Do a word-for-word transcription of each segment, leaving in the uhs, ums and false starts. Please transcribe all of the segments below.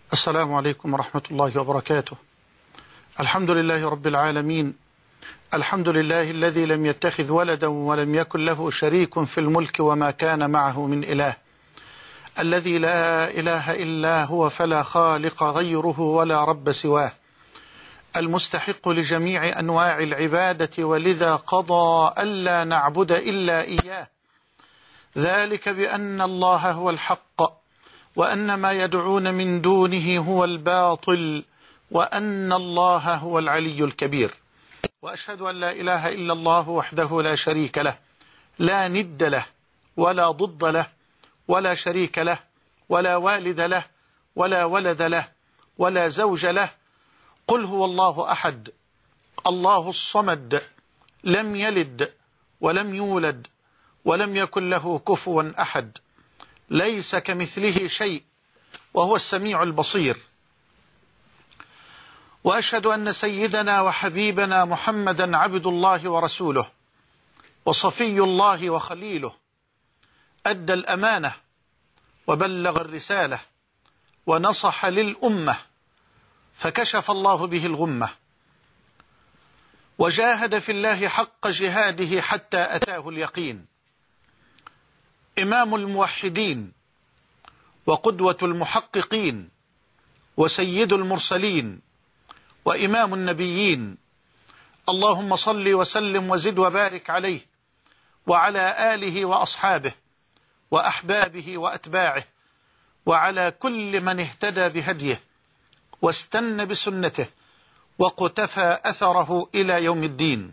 السلام عليكم ورحمة الله وبركاته. الحمد لله رب العالمين، الحمد لله الذي لم يتخذ ولدا ولم يكن له شريك في الملك وما كان معه من إله، الذي لا إله إلا هو فلا خالق غيره ولا رب سواه، المستحق لجميع أنواع العبادة ولذا قضى ألا نعبد إلا إياه، ذلك بأن الله هو الحق وأن ما يدعون من دونه هو الباطل وأن الله هو العلي الكبير. وأشهد أن لا إله إلا الله وحده لا شريك له، لا ند له ولا ضد له ولا شريك له ولا والد له ولا ولد له ولا زوج له. قل هو الله أحد الله الصمد، لم يلد ولم يولد ولم يكن له كفوا أحد، ليس كمثله شيء وهو السميع البصير. وأشهد أن سيدنا وحبيبنا محمدا عبد الله ورسوله وصفي الله وخليله، أدى الأمانة وبلغ الرسالة ونصح للأمة فكشف الله به الغمة، وجاهد في الله حق جهاده حتى أتاه اليقين. إمام الموحدين وقدوة المحققين وسيد المرسلين وإمام النبيين، اللهم صل وسلم وزد وبارك عليه وعلى آله وأصحابه وأحبابه وأتباعه وعلى كل من اهتدى بهديه واستنى بسنته وقتفى أثره إلى يوم الدين.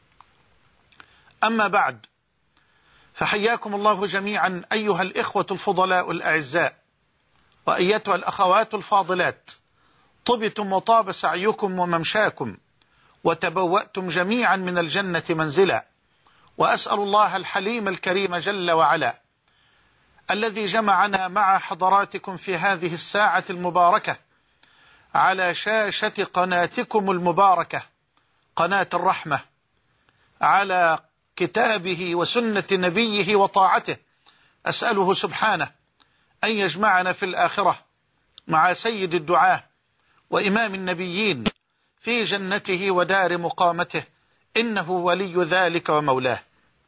أما بعد، فحياكم الله جميعا أيها الإخوة الفضلاء الأعزاء، وأيتها الأخوات الفاضلات، طبتم وطاب سعيكم وممشاكم وتبوأتم جميعا من الجنة منزلا. وأسأل الله الحليم الكريم جل وعلا الذي جمعنا مع حضراتكم في هذه الساعة المباركة على شاشة قناتكم المباركة قناة الرحمة، على كتابه وسنة نبيه وطاعته، أسأله سبحانه أن يجمعنا في الآخرة مع سيد الدعاة وإمام النبيين في جنته ودار مقامته، إنه ولي ذلك ومولاه.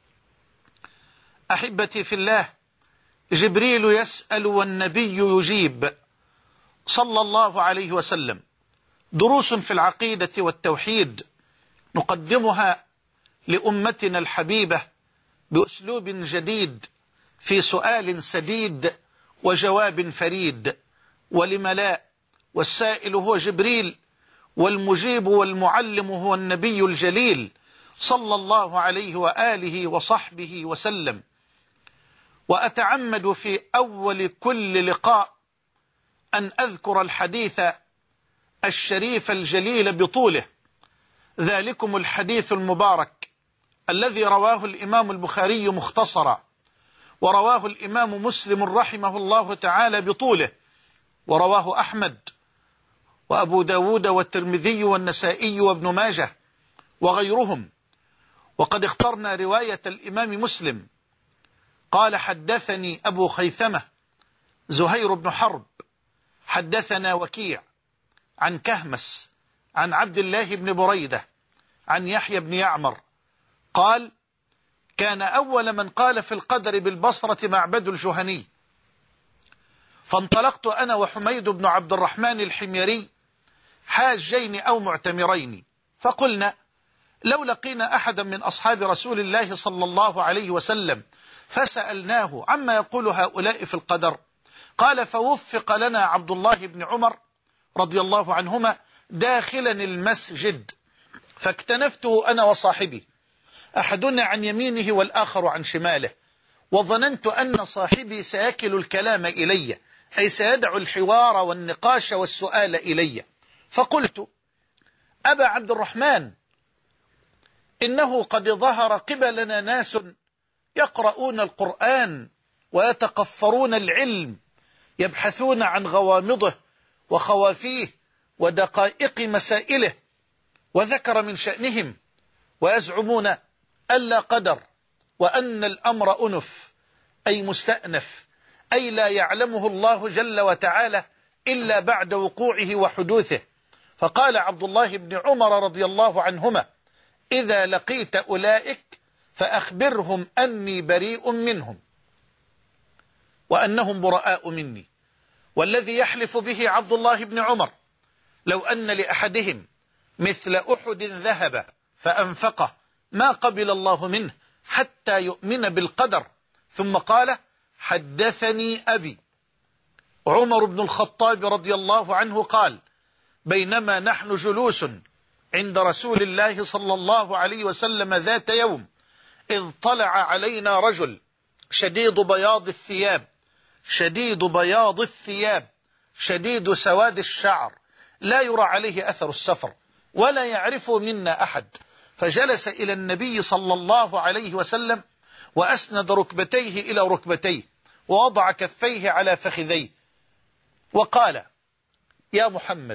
أحبتي في الله، جبريل يسأل والنبي يجيب صلى الله عليه وسلم. دروس في العقيدة والتوحيد نقدمها لأمتنا الحبيبة بأسلوب جديد، في سؤال سديد وجواب فريد. ولم لا، والسائل هو جبريل والمجيب والمعلم هو النبي الجليل صلى الله عليه وآله وصحبه وسلم. وأتعمد في أول كل لقاء أن أذكر الحديث الشريف الجليل بطوله، ذلكم الحديث المبارك الذي رواه الإمام البخاري مختصرا، ورواه الإمام مسلم رحمه الله تعالى بطوله، ورواه أحمد وأبو داود والترمذي والنسائي وابن ماجه وغيرهم. وقد اخترنا رواية الإمام مسلم. قال: حدثني أبو خيثمة زهير بن حرب حدثنا وكيع عن كهمس عن عبد الله بن بريدة عن يحيى بن يعمر قال: كان أول من قال في القدر بالبصرة معبد الجهني، فانطلقت أنا وحميد بن عبد الرحمن الحميري حاجين أو معتمرين، فقلنا: لو لقينا أحدا من أصحاب رسول الله صلى الله عليه وسلم فسألناه عما يقول هؤلاء في القدر. قال: فوفق لنا عبد الله بن عمر رضي الله عنهما داخلا المسجد، فاكتنفته أنا وصاحبي، أحدنا عن يمينه والآخر عن شماله، وظننت أن صاحبي سيكل الكلام إلي، أي سيدع الحوار والنقاش والسؤال إلي. فقلت: أبا عبد الرحمن، إنه قد ظهر قبلنا ناس يقرؤون القرآن ويتقفرون العلم، يبحثون عن غوامضه وخوافيه ودقائق مسائله، وذكر من شأنهم ويزعمون ألا قدر، وأن الأمر أنف أي مستأنف، أي لا يعلمه الله جل وتعالى إلا بعد وقوعه وحدوثه. فقال عبد الله بن عمر رضي الله عنهما: إذا لقيت أولئك فأخبرهم أني بريء منهم وأنهم براء مني. والذي يحلف به عبد الله بن عمر: لو أن لأحدهم مثل أحد ذهب فأنفقه ما قبل الله منه حتى يؤمن بالقدر. ثم قال: حدثني أبي. عمر بن الخطاب رضي الله عنه قال: بينما نحن جلوس عند رسول الله صلى الله عليه وسلم ذات يوم، إذ طلع علينا رجل شديد بياض الثياب شديد بياض الثياب شديد سواد الشعر، لا يرى عليه أثر السفر ولا يعرف منا أحد، فجلس إلى النبي صلى الله عليه وسلم وأسند ركبتيه إلى ركبتيه ووضع كفيه على فخذيه وقال: يا محمد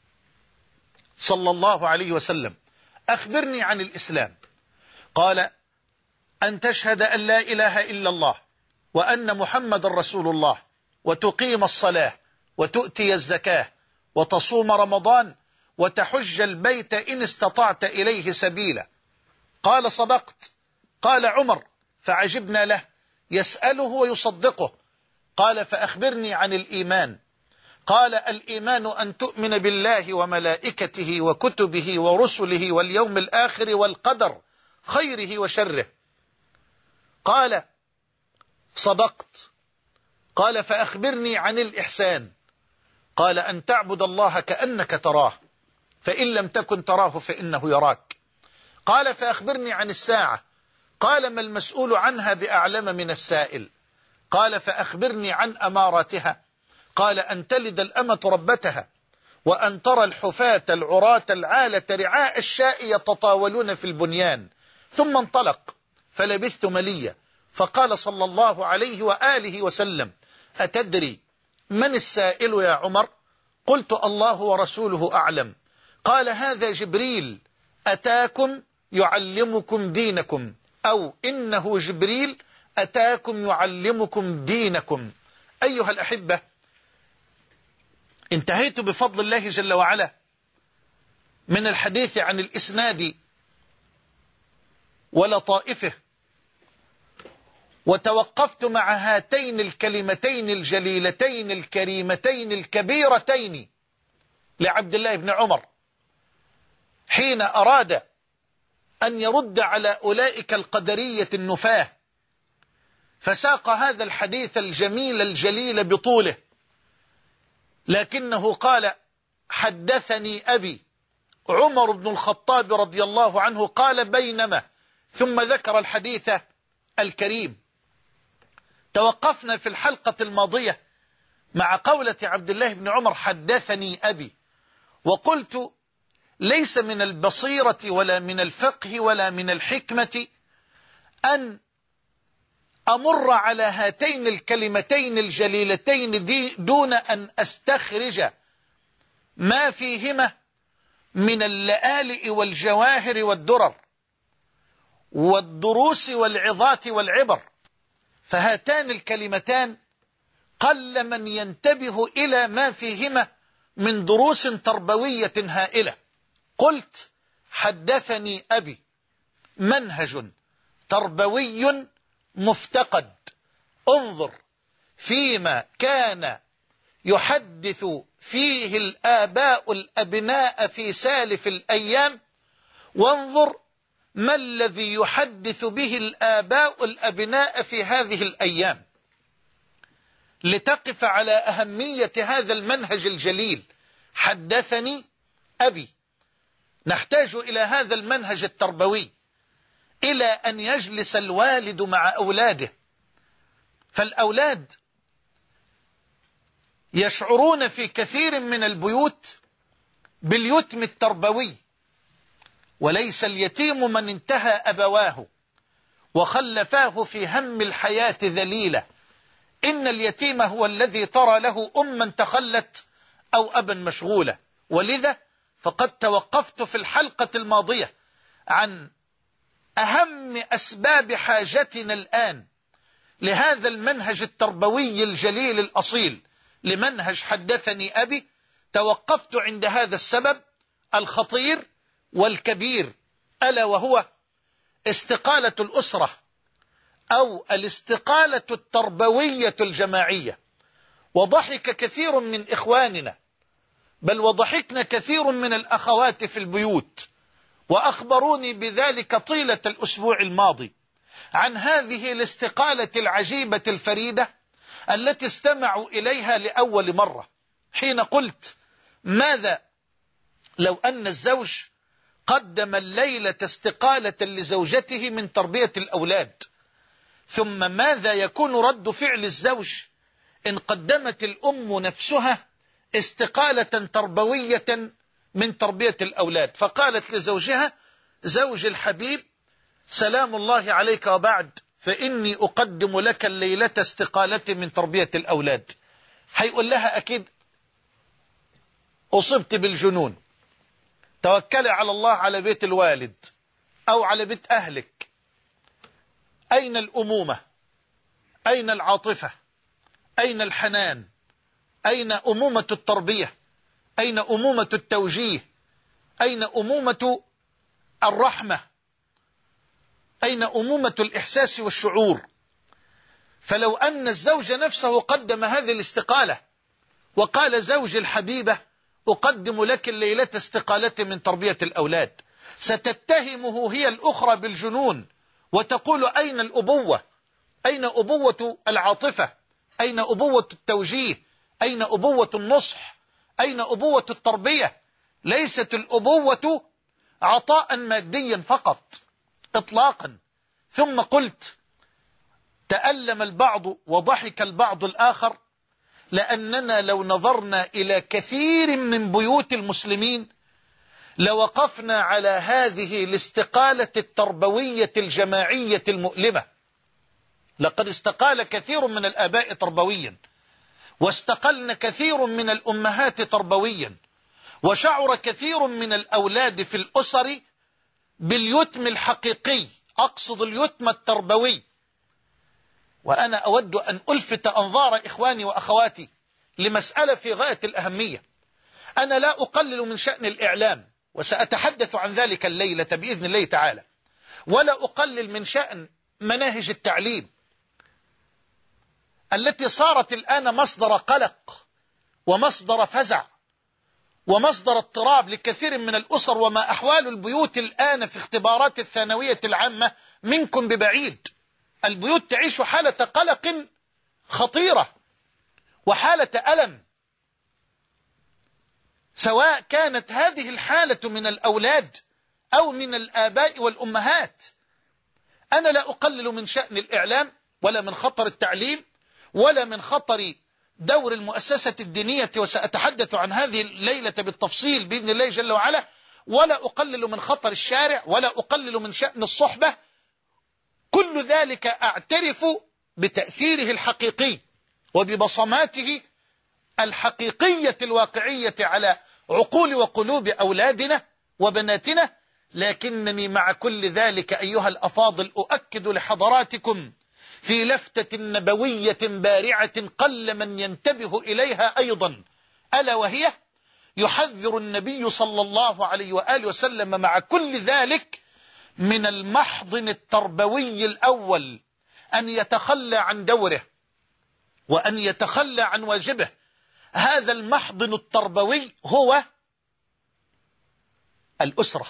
صلى الله عليه وسلم، أخبرني عن الإسلام. قال: أن تشهد أن لا إله إلا الله وأن محمد رسول الله، وتقيم الصلاة، وتؤتي الزكاة، وتصوم رمضان، وتحج البيت إن استطعت إليه سبيلا. قال: صدقت. قال عمر فعجبنا له، يسأله ويصدقه. قال: فأخبرني عن الإيمان. قال: الإيمان أن تؤمن بالله وملائكته وكتبه ورسله واليوم الآخر والقدر خيره وشره. قال: صدقت. قال: فأخبرني عن الإحسان. قال: أن تعبد الله كأنك تراه، فإن لم تكن تراه فإنه يراك. قال: فأخبرني عن الساعة. قال: ما المسؤول عنها بأعلم من السائل. قال: فأخبرني عن أماراتها. قال: أن تلد الأمة ربتها، وأن ترى الحفاة العراة العالة رعاء الشاء يتطاولون في البنيان. ثم انطلق فلبثت مليا، فقال صلى الله عليه وآله وسلم: أتدري من السائل يا عمر؟ قلت: الله ورسوله أعلم. قال: هذا جبريل أتاكم يعلمكم دينكم، أو إنه جبريل أتاكم يعلمكم دينكم. أيها الأحبة، انتهيت بفضل الله جل وعلا من الحديث عن الإسناد ولطائفه، وتوقفت مع هاتين الكلمتين الجليلتين الكريمتين الكبيرتين لعبد الله بن عمر حين أراد أن يرد على أولئك القدرية النفاة، فساق هذا الحديث الجميل الجليل بطوله، لكنه قال: حدثني أبي. عمر بن الخطاب رضي الله عنه قال: بينما، ثم ذكر الحديث الكريم. توقفنا في الحلقة الماضية مع قولة عبد الله بن عمر: حدثني أبي، وقلت: ليس من البصيرة ولا من الفقه ولا من الحكمة أن أمر على هاتين الكلمتين الجليلتين دي دون أن أستخرج ما فيهما من اللآلئ والجواهر والدرر والدروس والعظات والعبر. فهاتان الكلمتان قل من ينتبه إلى ما فيهما من دروس تربوية هائلة. قلت: حدثني أبي منهج تربوي مفتقد. انظر فيما كان يحدث فيه الآباء الأبناء في سالف الأيام، وانظر ما الذي يحدث به الآباء الأبناء في هذه الأيام، لتقف على أهمية هذا المنهج الجليل. حدثني أبي. نحتاج إلى هذا المنهج التربوي، إلى أن يجلس الوالد مع أولاده، فالأولاد يشعرون في كثير من البيوت باليتم التربوي، وليس اليتيم من انتهى أبواه وخلفاه في هم الحياة ذليلة. إن اليتيم هو الذي ترى له أما تخلت أو أبا مشغولة. ولذا فقد توقفت في الحلقة الماضية عن أهم أسباب حاجتنا الآن لهذا المنهج التربوي الجليل الأصيل، لمنهج حدثني أبي توقفت عند هذا السبب الخطير والكبير، ألا وهو استقالة الأسرة أو الاستقالة التربوية الجماعية. وضحك كثير من إخواننا، بل وضحكنا كثير من الأخوات في البيوت، وأخبروني بذلك طيلة الأسبوع الماضي عن هذه الاستقالة العجيبة الفريدة التي استمعوا إليها لأول مرة، حين قلت: ماذا لو أن الزوج قدم الليلة استقالة لزوجته من تربية الأولاد؟ ثم ماذا يكون رد فعل الزوج إن قدمت الأم نفسها استقالة تربوية من تربية الأولاد؟ فقالت لزوجها: زوج الحبيب، سلام الله عليك وبعد، فإني أقدم لك الليلة استقالتي من تربية الأولاد. هيقول لها أكيد أصبت بالجنون، توكلي على الله على بيت الوالد أو على بيت أهلك. أين الأمومة؟ أين العاطفة؟ أين الحنان؟ أين أمومة التربية؟ أين أمومة التوجيه؟ أين أمومة الرحمة؟ أين أمومة الإحساس والشعور؟ فلو أن الزوج نفسه قدم هذه الاستقالة وقال: زوج الحبيبة، أقدم لك الليلة استقالتي من تربية الأولاد، ستتهمه هي الأخرى بالجنون وتقول: أين الأبوة؟ أين أبوة العاطفة؟ أين أبوة التوجيه؟ أين أبوة النصح؟ أين أبوة التربية؟ ليست الأبوة عطاء ماديا فقط إطلاقا. ثم قلت: تألم البعض وضحك البعض الآخر، لأننا لو نظرنا إلى كثير من بيوت المسلمين لوقفنا على هذه الاستقالة التربوية الجماعية المؤلمة. لقد استقال كثير من الآباء تربويا، واستقلن كثير من الأمهات تربويا، وشعر كثير من الأولاد في الأسر باليتم الحقيقي، أقصد اليتم التربوي. وأنا أود أن ألفت أنظار إخواني وأخواتي لمسألة في غاية الأهمية. أنا لا أقلل من شأن الإعلام، وسأتحدث عن ذلك الليلة بإذن الله تعالى، ولا أقلل من شأن مناهج التعليم التي صارت الآن مصدر قلق ومصدر فزع ومصدر اضطراب لكثير من الأسر. وما أحوال البيوت الآن في اختبارات الثانوية العامة منكم ببعيد. البيوت تعيش حالة قلق خطيرة وحالة ألم، سواء كانت هذه الحالة من الأولاد أو من الآباء والأمهات. أنا لا أقلل من شأن الإعلام ولا من خطر التعليم ولا من خطر دور المؤسسة الدينية، وسأتحدث عن هذه الليلة بالتفصيل بإذن الله جل وعلا. ولا أقلل من خطر الشارع ولا أقلل من شأن الصحبة. كل ذلك أعترف بتأثيره الحقيقي وببصماته الحقيقية الواقعية على عقول وقلوب أولادنا وبناتنا. لكنني مع كل ذلك أيها الأفاضل أؤكد لحضراتكم في لفتة نبوية بارعة قل من ينتبه إليها أيضا، ألا وهي: يحذر النبي صلى الله عليه وآله وسلم مع كل ذلك من المحضن التربوي الأول، أن يتخلى عن دوره وأن يتخلى عن واجبه. هذا المحضن التربوي هو الأسرة،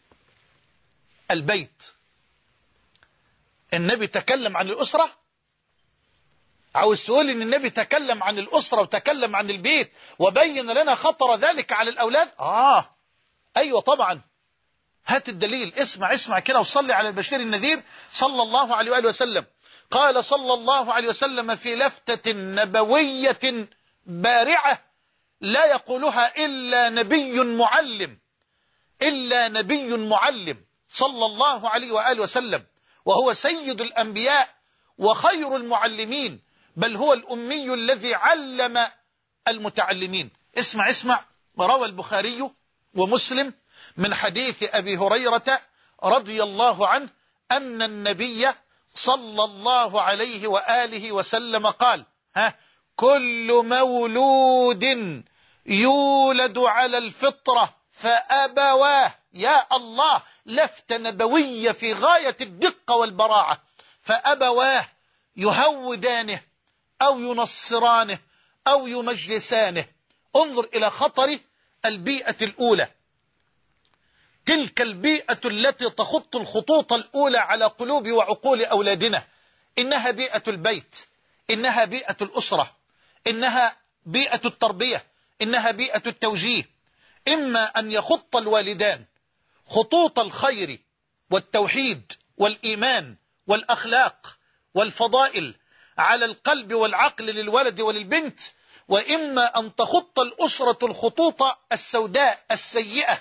البيت. النبي تكلم عن الأسرة. عاوز تقول إن النبي تكلم عن الأسرة وتكلم عن البيت وبين لنا خطر ذلك على الأولاد؟ آه أيوة طبعا. هات الدليل. اسمع اسمع كده وصلي على البشير النذير صلى الله عليه وآله وسلم. قال صلى الله عليه وسلم في لفتة نبوية بارعة لا يقولها إلا نبي معلم، إلا نبي معلم صلى الله عليه وآله وسلم، وهو سيد الأنبياء وخير المعلمين، بل هو الأمي الذي علم المتعلمين. اسمع اسمع. روى البخاري ومسلم من حديث أبي هريرة رضي الله عنه أن النبي صلى الله عليه وآله وسلم قال: ها كل مولود يولد على الفطرة فأبواه. يا الله، لفتة نبوية في غاية الدقة والبراعة. فأبواه يهودانه أو ينصرانه أو يمجلسانه. انظر إلى خطر البيئة الأولى، تلك البيئة التي تخط الخطوط الأولى على قلوب وعقول أولادنا. إنها بيئة البيت، إنها بيئة الأسرة، إنها بيئة التربية، إنها بيئة التوجيه. إما أن يخط الوالدان خطوط الخير والتوحيد والإيمان والأخلاق والفضائل على القلب والعقل للولد وللبنت، وإما أن تخط الأسرة الخطوط السوداء السيئة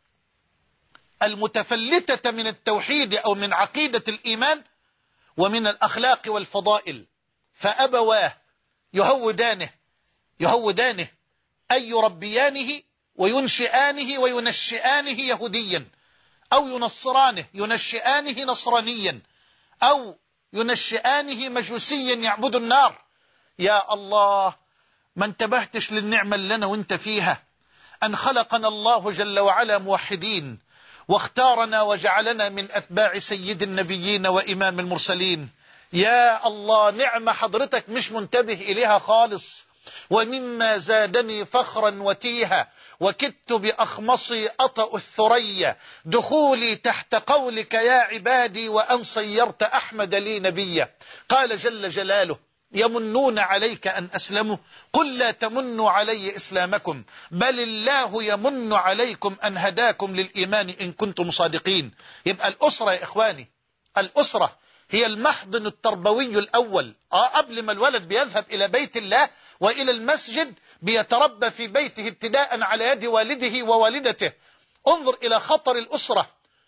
المتفلتة من التوحيد أو من عقيدة الإيمان ومن الأخلاق والفضائل. فأبواه يهودانه يهودانه أي يربيانه وينشئانه وينشئانه يهوديا، أو ينصرانه ينشئانه نصرانيا، أو ينشئانه مجوسيا يعبد النار. يا الله، ما انتبهتش للنعمة اللي أنا وانت فيها، أن خلقنا الله جل وعلا موحدين، واختارنا وجعلنا من أتباع سيد النبيين وإمام المرسلين. يا الله، نعمة حضرتك مش منتبه إليها خالص. ومما زادني فخرا وتيها وكدت بأخمصي أطأ الثريا دخولي تحت قولك يا عبادي وأن صيرت أحمد لي نبيا. قال جل جلاله: يمنون عليك أن أسلموا قل لا تمنوا علي إسلامكم بل الله يمن عليكم أن هداكم للإيمان إن كنتم صادقين. يبقى الأسرة يا إخواني، الأسرة هي المحضن التربوي الأول. آه قبل ما الولد بيذهب إلى بيت الله وإلى المسجد بيتربى في بيته ابتداء على يد والده ووالدته. انظر إلى خطر الأسرة،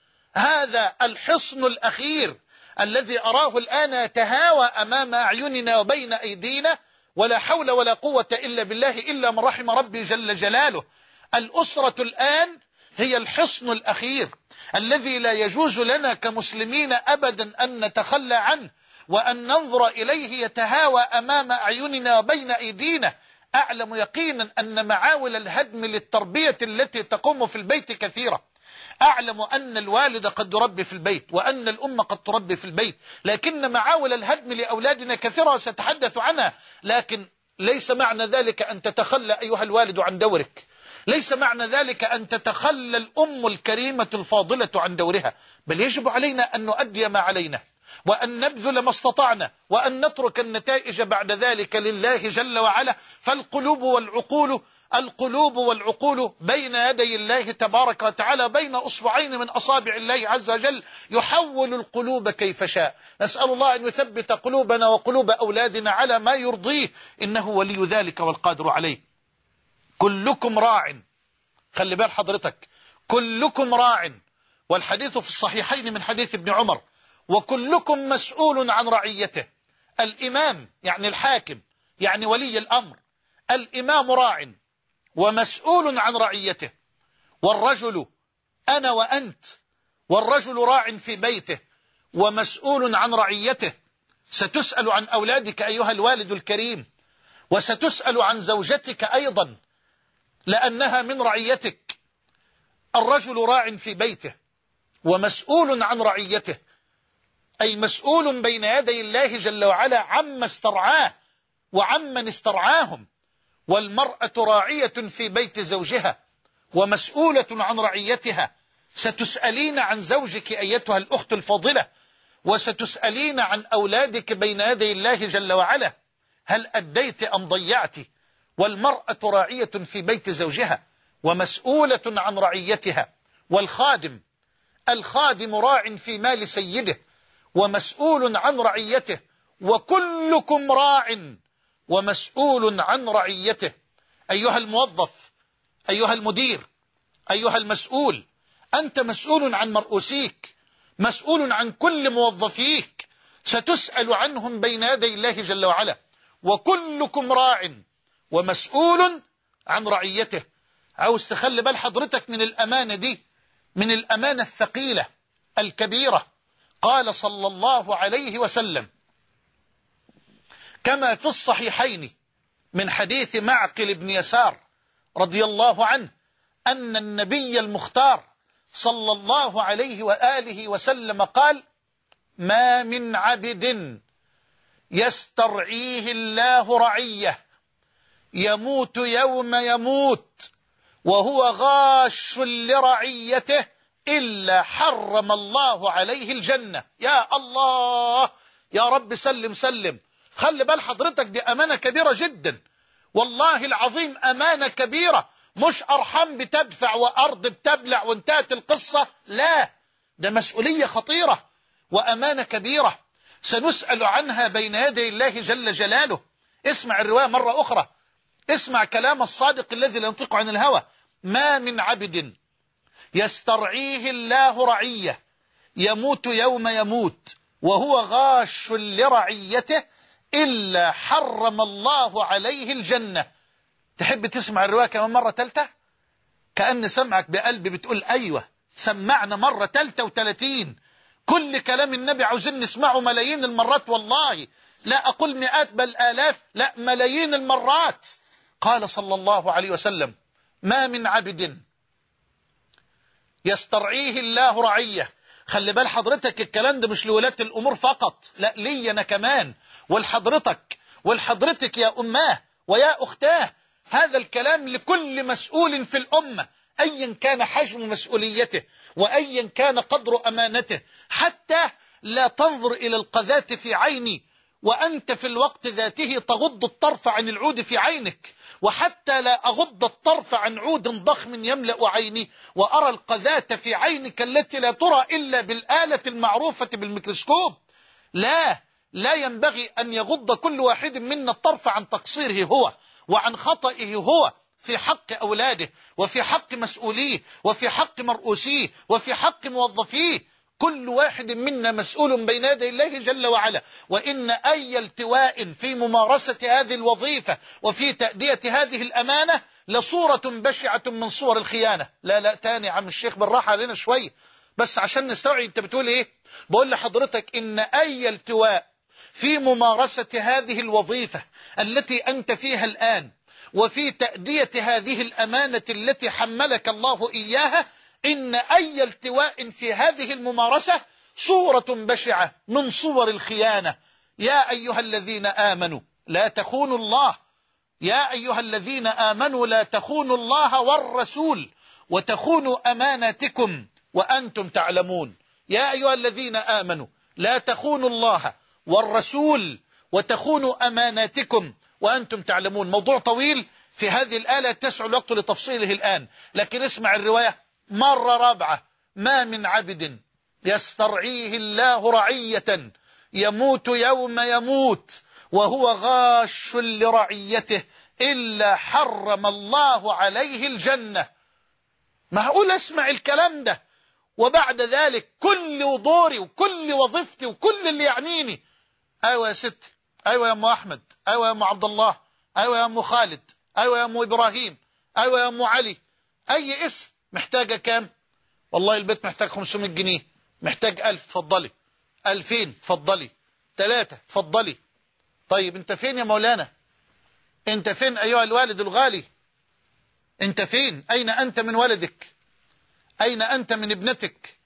هذا الحصن الأخير الذي أراه الآن يتهاوى أمام أعيننا وبين أيدينا، ولا حول ولا قوة إلا بالله إلا من رحم ربي جل جلاله. الأسرة الآن هي الحصن الأخير الذي لا يجوز لنا كمسلمين أبدا أن نتخلى عنه وأن ننظر إليه يتهاوى أمام أعيننا وبين أيدينا. أعلم يقينا أن معاول الهدم للتربية التي تقوم في البيت كثيرة. أعلم أن الوالد قد يربي في البيت وأن الأم قد تربي في البيت، لكن معاول الهدم لأولادنا كثيرة سأتحدث عنها. لكن ليس معنى ذلك أن تتخلى أيها الوالد عن دورك، ليس معنى ذلك أن تتخلى الأم الكريمة الفاضلة عن دورها، بل يجب علينا أن نؤدي ما علينا وأن نبذل ما استطعنا وأن نترك النتائج بعد ذلك لله جل وعلا. فالقلوب والعقول القلوب والعقول بين يدي الله تبارك وتعالى، بين أصبعين من أصابع الله عز وجل، يحول القلوب كيف شاء. نسأل الله أن يثبت قلوبنا وقلوب أولادنا على ما يرضيه، إنه ولي ذلك والقادر عليه. كلكم راع، خلي بال حضرتك، كلكم راع، والحديث في الصحيحين من حديث ابن عمر: وكلكم مسؤول عن رعيته. الإمام يعني الحاكم يعني ولي الأمر، الإمام راع ومسؤول عن رعيته. والرجل أنا وأنت، والرجل راع في بيته ومسؤول عن رعيته. ستسأل عن أولادك أيها الوالد الكريم، وستسأل عن زوجتك أيضا لأنها من رعيتك. الرجل راع في بيته ومسؤول عن رعيته، أي مسؤول بين يدي الله جل وعلا عما استرعاه وعمن استرعاهم. والمرأة راعية في بيت زوجها ومسؤولة عن رعيتها. ستسألين عن زوجك أيتها الأخت الفاضلة، وستسألين عن أولادك بين يدي الله جل وعلا، هل أديت أم ضيعت؟ والمرأة راعية في بيت زوجها ومسؤولة عن رعيتها. والخادم الخادم راع في مال سيده ومسؤول عن رعيته. وكلكم راع ومسؤول عن رعيته. أيها الموظف، أيها المدير، أيها المسؤول، أنت مسؤول عن مرؤوسيك، مسؤول عن كل موظفيك، ستسأل عنهم بين يدي الله جل وعلا. وكلكم راع ومسؤول عن رعيته. عاوز تخلي بال حضرتك من الأمانة دي، من الأمانة الثقيلة الكبيرة. قال صلى الله عليه وسلم كما في الصحيحين من حديث معقل بن يسار رضي الله عنه أن النبي المختار صلى الله عليه وآله وسلم قال: ما من عبد يسترعيه الله رعيه يموت يوم يموت وهو غاش لرعيته إلا حرم الله عليه الجنة. يا الله يا رب سلم سلم. خلي بال حضرتك، دي أمانة كبيرة جدا، والله العظيم أمانة كبيرة، مش أرحام بتدفع وأرض بتبلع وانتهت القصة، لا، ده مسؤولية خطيرة وأمانة كبيرة سنسأل عنها بين يدي الله جل جلاله. اسمع الرواية مرة أخرى، اسمع كلام الصادق الذي لا ينطق عن الهوى: ما من عبد يسترعيه الله رعيه يموت يوم يموت وهو غاش لرعيته إلا حرم الله عليه الجنة. تحب تسمع الرواية كمان مرة تالتة؟ كأن سمعك بقلبي بتقول أيوة، سمعنا مرة تالتة وتلاتين. كل كلام النبي عاوزين نسمعه ملايين المرات، والله لا أقول مئات بل آلاف، لا ملايين المرات. قال صلى الله عليه وسلم: ما من عبد يسترعيه الله رعيه. خلي بال حضرتك، الكلام ده مش لولاة الأمور فقط، لا، لي أنا كمان والحضرتك والحضرتك يا أماه ويا أختاه. هذا الكلام لكل مسؤول في الأمة، أيا كان حجم مسؤوليته وأيا كان قدر أمانته، حتى لا تنظر إلى القذاة في عيني وأنت في الوقت ذاته تغض الطرف عن العود في عينك، وحتى لا أغض الطرف عن عود ضخم يملأ عيني وأرى القذاة في عينك التي لا ترى إلا بالآلة المعروفة بالميكروسكوب. لا لا ينبغي أن يغض كل واحد منا الطرف عن تقصيره هو وعن خطئه هو في حق أولاده وفي حق مسؤوليه وفي حق مرؤوسيه وفي حق موظفيه. كل واحد منا مسؤول بين يدي الله جل وعلا، وإن أي التواء في ممارسة هذه الوظيفة وفي تأدية هذه الأمانة لصورة بشعة من صور الخيانة. لا لا تاني عم الشيخ، بالراحة علينا شوية بس عشان نستوعب انت بتقول ايه. بقول لحضرتك إن أي التواء في ممارسة هذه الوظيفة التي أنت فيها الآن وفي تأدية هذه الأمانة التي حملك الله إياها، إن أي التواء في هذه الممارسة صورة بشعة من صور الخيانة. يا أيها الذين آمنوا لا تخونوا الله، يا أيها الذين آمنوا لا تخونوا الله والرسول وتخونوا أماناتكم وأنتم تعلمون. يا أيها الذين آمنوا لا تخونوا الله والرسول وتخونوا أماناتكم وأنتم تعلمون. موضوع طويل في هذه الآلة تسع الوقت لتفصيله الآن، لكن اسمع الرواية مرة رابعة: ما من عبد يسترعيه الله رعية يموت يوم يموت وهو غاش لرعيته إلا حرم الله عليه الجنة. معقول اسمع الكلام ده وبعد ذلك كل دوري وكل وظيفتي وكل اللي يعنيني: ايوه يا ستي، ايوه يا ام احمد، ايوه يا ام عبد الله، ايوه يا ام خالد، ايوه يا ام ابراهيم، ايوه يا ام علي، اي اسم. محتاجة كام؟ والله البيت محتاج خمسمائة جنيه، محتاج ألف، تفضلي، ألفين، تفضلي، ثلاثة، تفضلي. طيب انت فين يا مولانا؟ انت فين ايها الوالد الغالي؟ انت فين؟ اين انت من ولدك؟ اين انت من ابنتك؟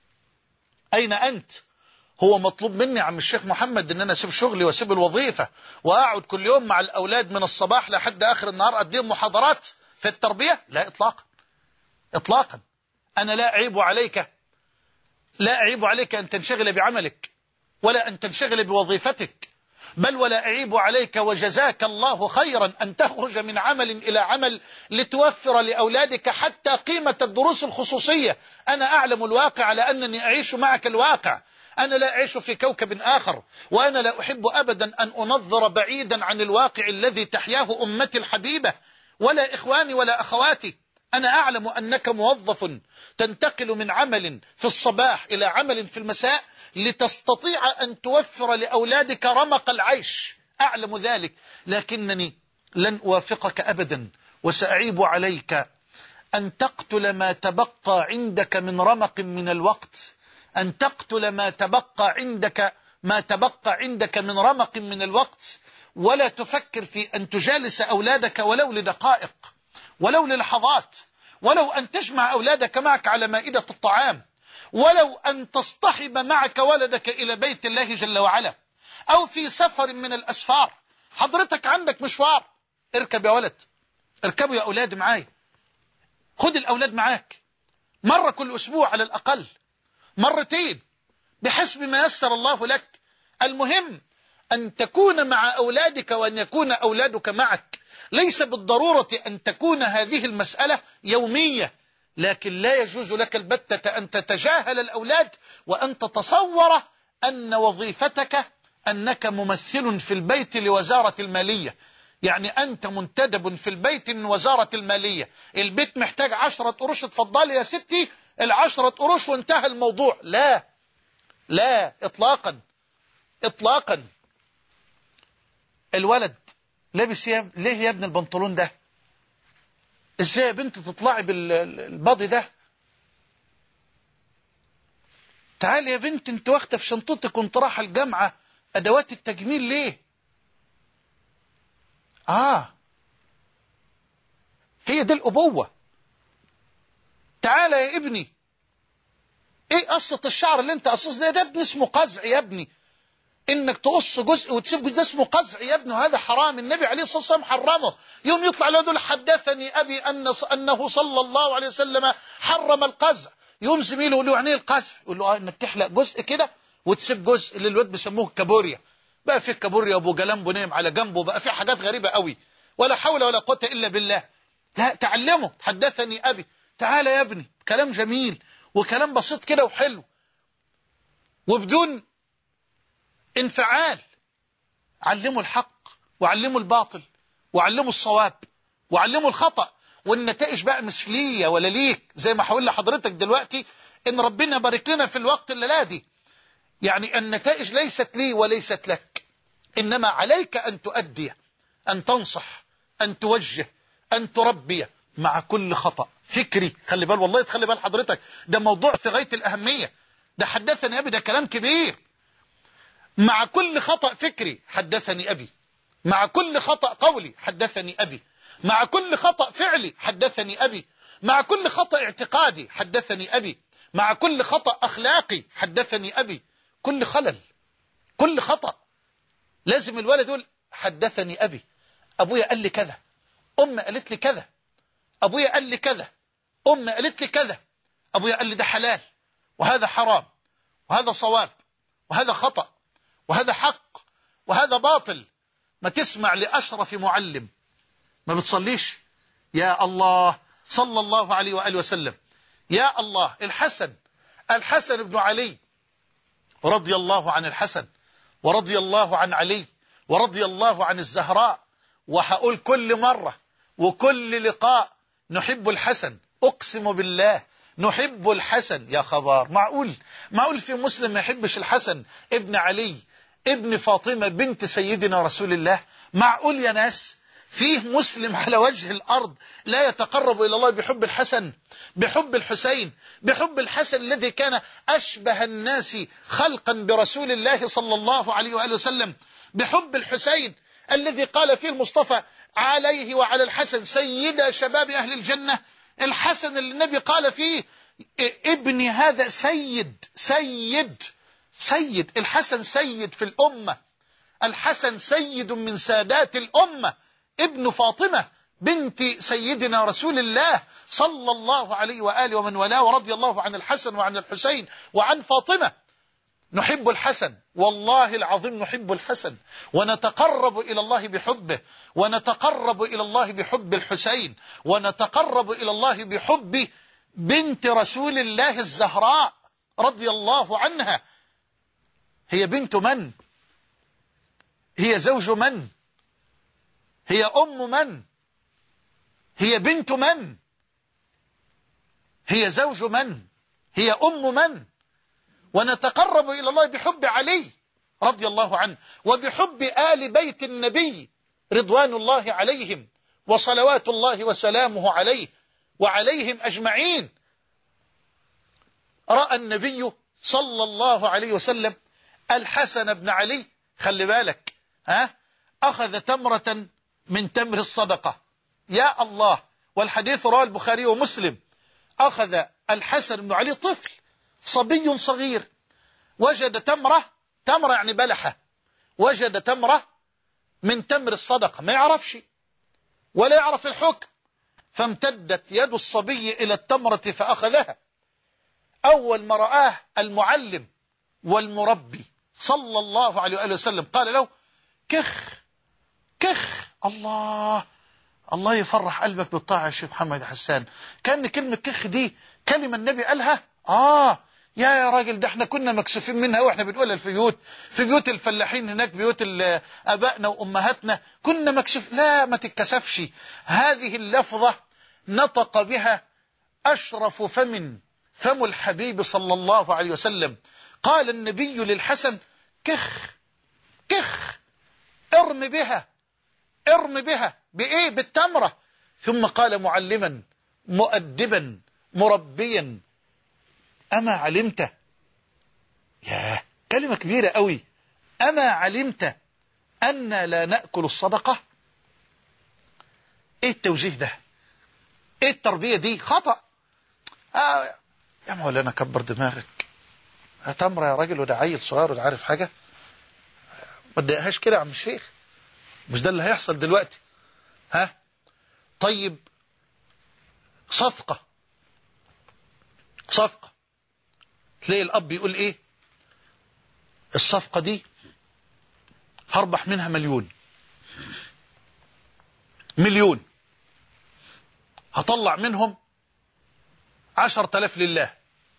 اين انت؟ هو مطلوب مني يا عم الشيخ محمد ان انا اسيب شغلي واسيب الوظيفة واقعد كل يوم مع الاولاد من الصباح لحد اخر النهار اديهم محاضرات في التربية؟ لا اطلاقا اطلاقا. انا لا اعيب عليك، لا اعيب عليك ان تنشغل بعملك ولا ان تنشغل بوظيفتك، بل ولا اعيب عليك وجزاك الله خيرا ان تخرج من عمل الى عمل لتوفر لاولادك حتى قيمة الدروس الخصوصية. انا اعلم الواقع لانني اعيش معك الواقع، أنا لا أعيش في كوكب آخر، وأنا لا أحب أبدا أن أنظر بعيدا عن الواقع الذي تحياه أمتي الحبيبة ولا إخواني ولا أخواتي. أنا أعلم أنك موظف تنتقل من عمل في الصباح إلى عمل في المساء لتستطيع أن توفر لأولادك رمق العيش، أعلم ذلك، لكنني لن أوافقك أبدا وسأعيب عليك أن تقتل ما تبقى عندك من رمق من الوقت، أن تقتل ما تبقى عندك ما تبقى عندك من رمق من الوقت ولا تفكر في أن تجالس أولادك ولو لدقائق، ولو للحظات، ولو أن تجمع أولادك معك على مائدة الطعام، ولو أن تصطحب معك ولدك إلى بيت الله جل وعلا، أو في سفر من الأسفار. حضرتك عندك مشوار، اركب يا ولد، اركبوا يا أولاد معاي، خد الأولاد معاك مرة كل أسبوع على الأقل، مرتين، بحسب ما يسر الله لك. المهم أن تكون مع أولادك وأن يكون أولادك معك. ليس بالضرورة أن تكون هذه المسألة يومية، لكن لا يجوز لك البتة أن تتجاهل الأولاد وأن تتصور أن وظيفتك أنك ممثل في البيت لوزارة المالية. يعني أنت منتدب في البيت من وزارة المالية، البيت محتاج عشرة قروش، اتفضلي يا ستي العشرة قروش وانتهى الموضوع. لا لا إطلاقا إطلاقا. الولد لابس يا ليه يا ابن البنطلون ده؟ ازاي يا بنت تطلعي بالباضي ده؟ تعالي يا بنت انت واخده في شنطتك وانت رايحه الجامعه ادوات التجميل ليه؟ اه هي دي الابوه. تعالى يا ابني، ايه قصه الشعر اللي انت قصص ده؟ ده ابن اسمه قزع يا ابني، انك تقص جزء وتسيب جزء ده اسمه قزع يا ابني، وهذا حرام. النبي عليه الصلاه والسلام حرمه. يوم يطلع له يقول حدثني ابي ان انه صلى الله عليه وسلم حرم القزع، يوم زميله يقول له يعني ايه القزع؟ يقول له اه انك تحلق جزء كده وتسيب جزء، اللي الواد بيسموه كابوريا. بقى في كابوريا ابو جلامبو نايم على جنبه، بقى في حاجات غريبه قوي، ولا حول ولا قوه الا بالله. لا تعلمه، حدثني ابي، تعالى يا ابني، كلام جميل وكلام بسيط كده وحلو وبدون انفعال. علموا الحق وعلموا الباطل وعلموا الصواب وعلموا الخطأ، والنتائج بقى مش ليا ولا ليك، زي ما هقول لحضرتك دلوقتي ان ربنا بارك لنا في الوقت الليلة دي. يعني النتائج ليست لي وليست لك، انما عليك ان تؤدي، ان تنصح، ان توجه، ان تربي مع كل خطأ فكري. خلي بال والله، تخلي بال حضرتك، ده موضوع في غاية الأهمية. ده حدثني أبي، ده كلام كبير. مع كل خطأ فكري حدثني أبي، مع كل خطأ قولي حدثني أبي، مع كل خطأ فعلي حدثني أبي، مع كل خطأ اعتقادي حدثني أبي، مع كل خطأ أخلاقي حدثني أبي. كل خلل، كل خطأ لازم الولد يقول حدثني أبي، أبويا قال لي كذا، أم قالت لي كذا، أبويا قال لي كذا، أم قالت لي كذا، أبويا قال لي ده حلال وهذا حرام وهذا صواب وهذا خطأ وهذا حق وهذا باطل. ما تسمع لأشرف معلم ما بتصليش؟ يا الله، صلى الله عليه وآله وسلم. يا الله، الحسن الحسن بن علي رضي الله عن الحسن ورضي الله عن علي ورضي الله عن الزهراء. وهقول كل مرة وكل لقاء نحب الحسن، أقسم بالله نحب الحسن. يا خبر، معقول معقول في مسلم ما يحبش الحسن ابن علي ابن فاطمة بنت سيدنا رسول الله؟ معقول يا ناس فيه مسلم على وجه الأرض لا يتقرب إلى الله بحب الحسن، بحب الحسين، بحب الحسن الذي كان أشبه الناس خلقا برسول الله صلى الله عليه وآله وسلم، بحب الحسين الذي قال فيه المصطفى عليه وعلى الحسن سيد شباب أهل الجنة. الحسن اللي النبي قال فيه ابني هذا سيد سيد سيد. الحسن سيد في الأمة، الحسن سيد من سادات الأمة، ابن فاطمة بنت سيدنا رسول الله صلى الله عليه وآله ومن والاه، ورضي الله عن الحسن وعن الحسين وعن فاطمة. نحب الحسن، والله العظيم نحب الحسن، ونتقرب إلى الله بحبه، ونتقرب إلى الله بحب الحسين، ونتقرب إلى الله بحب بنت رسول الله الزهراء رضي الله عنها. هي بنت من؟ هي زوج من؟ هي أم من؟ هي بنت من؟ هي زوج من؟ هي أم من؟ ونتقرب إلى الله بحب علي رضي الله عنه، وبحب آل بيت النبي رضوان الله عليهم وصلوات الله وسلامه عليه وعليهم أجمعين. رأى النبي صلى الله عليه وسلم الحسن بن علي، خلي بالك، ها، أخذ تمرة من تمر الصدقة. يا الله. والحديث رواه البخاري ومسلم. أخذ الحسن بن علي طفل صبي صغير وجد تمرة، تمرة يعني بلحة، وجد تمرة من تمر الصدقة، ما يعرفش ولا يعرف الحكم، فامتدت يد الصبي إلى التمرة فأخذها. أول ما رآه المعلم والمربي صلى الله عليه وآله وسلم قال له كخ كخ. الله الله يفرح قلبك بالطاعة يا شيخ محمد حسان. كان كلمة كخ دي كلمة النبي قالها. آه يا يا راجل، ده احنا كنا مكسوفين منها واحنا بنقولها في بيوت في بيوت الفلاحين هناك، بيوت ابائنا وامهاتنا كنا مكسوف. لا، ما تتكسفش. هذه اللفظة نطق بها اشرف فم فم الحبيب صلى الله عليه وسلم. قال النبي للحسن كخ كخ، ارم بها ارم بها. بايه؟ بالتمرة. ثم قال معلما مؤدبا مربيا أما علمت، يا كلمة كبيرة قوي، أما علمت أن لا نأكل الصدقة؟ إيه التوجيه ده؟ إيه التربية دي؟ خطأ. آه يا مولانا كبر دماغك، تمرة يا راجل، وده عيل صغير وده عارف حاجة، ما تضايقهاش كده يا عم الشيخ. مش ده اللي هيحصل دلوقتي؟ ها طيب، صفقة صفقة تلاقي الأب يقول إيه؟ الصفقة دي هربح منها مليون مليون، هطلع منهم عشر تلاف لله.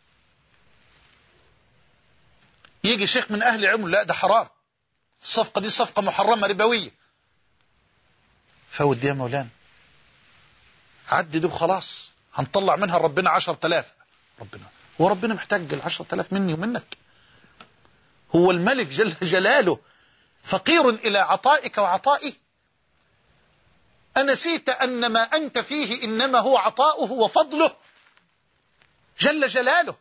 يجي شيخ من أهل العلم لا ده حرام، الصفقة دي صفقة محرمة ربوية. فود دي يا مولانا، عدي دي وخلاص، هنطلع منها ربنا عشر تلاف. ربنا هو ربنا محتاج العشر تلاف مني ومنك؟ هو الملك جل جلاله فقير إلى عطائك وعطائي؟ أنسيت أن ما أنت فيه إنما هو عطاؤه وفضله جل جلاله؟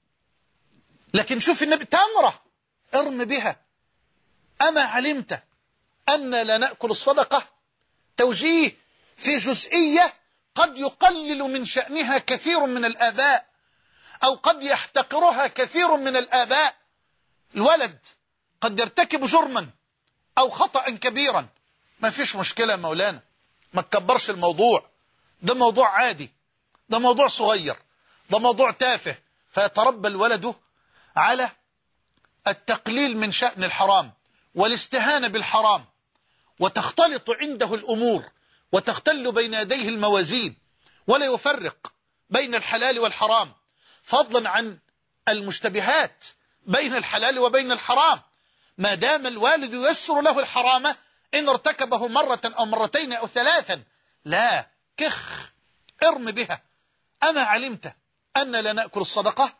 لكن شوف النبي، تمرة ارم بها. أما علمت أن لا نأكل الصدقة؟ توجيه في جزئية قد يقلل من شأنها كثير من الآباء، أو قد يحتقرها كثير من الآباء. الولد قد يرتكب جرما أو خطأ كبيرا، ما فيش مشكلة مولانا، ما تكبرش الموضوع، ده موضوع عادي، ده موضوع صغير، ده موضوع تافه. فيتربى الولد على التقليل من شأن الحرام والاستهانة بالحرام، وتختلط عنده الأمور وتختل بين يديه الموازين، ولا يفرق بين الحلال والحرام، فضلا عن المشتبهات بين الحلال وبين الحرام. ما دام الوالد ييسر له الحرام إن ارتكبه مرة أو مرتين أو ثلاثا، لا، كخ ارم بها. أما علمت أن لا نأكل الصدقة؟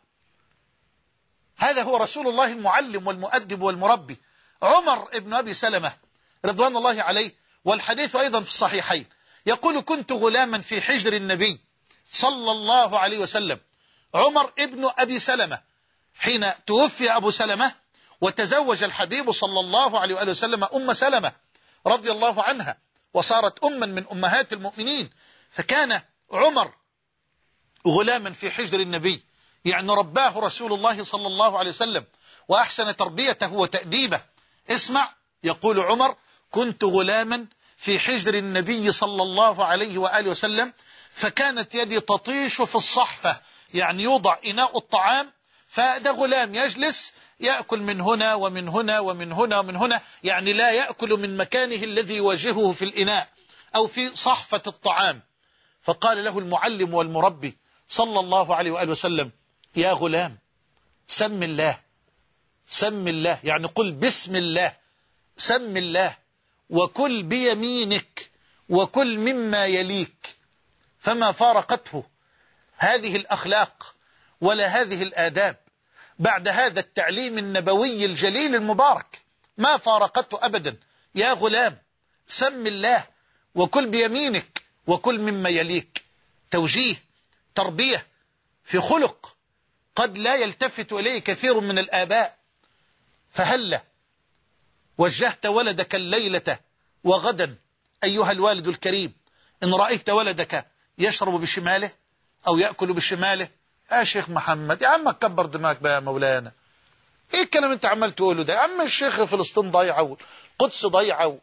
هذا هو رسول الله المعلم والمؤدب والمربي. عمر ابن أبي سلمة رضوان الله عليه، والحديث أيضا في الصحيحين، يقول كنت غلاما في حجر النبي صلى الله عليه وسلم. عمر ابن أبي سلمة حين توفي أبو سلمة وتزوج الحبيب صلى الله عليه وآله وسلم أم سلمة رضي الله عنها، وصارت أما من أمهات المؤمنين. فكان عمر غلاما في حجر النبي، يعني رباه رسول الله صلى الله عليه وسلم وأحسن تربيته وتأديبه. اسمع، يقول عمر كنت غلاما في حجر النبي صلى الله عليه وآله وسلم، فكانت يدي تطيش في الصحفة، يعني يوضع إناء الطعام، فده غلام يجلس يأكل من هنا ومن هنا ومن هنا ومن هنا، يعني لا يأكل من مكانه الذي يواجهه في الإناء أو في صحفة الطعام. فقال له المعلم والمربي صلى الله عليه وآله وسلم يا غلام سم الله، سم الله، يعني قل بسم الله، سم الله وكل بيمينك وكل مما يليك. فما فارقته هذه الأخلاق ولا هذه الآداب بعد هذا التعليم النبوي الجليل المبارك، ما فارقته أبدا. يا غلام سم الله وكل بيمينك وكل مما يليك. توجيه، تربية في خلق قد لا يلتفت إليه كثير من الآباء. فهل وجهت ولدك الليلة وغدا أيها الوالد الكريم إن رأيت ولدك يشرب بشماله أو يأكل بشماله، يا شيخ محمد يا عم كبر دماغك بقى يا مولانا، ايه الكلام انت عمال تقوله ده يا عم؟ الشيخ فلسطين ضايعه والقدس ضايعه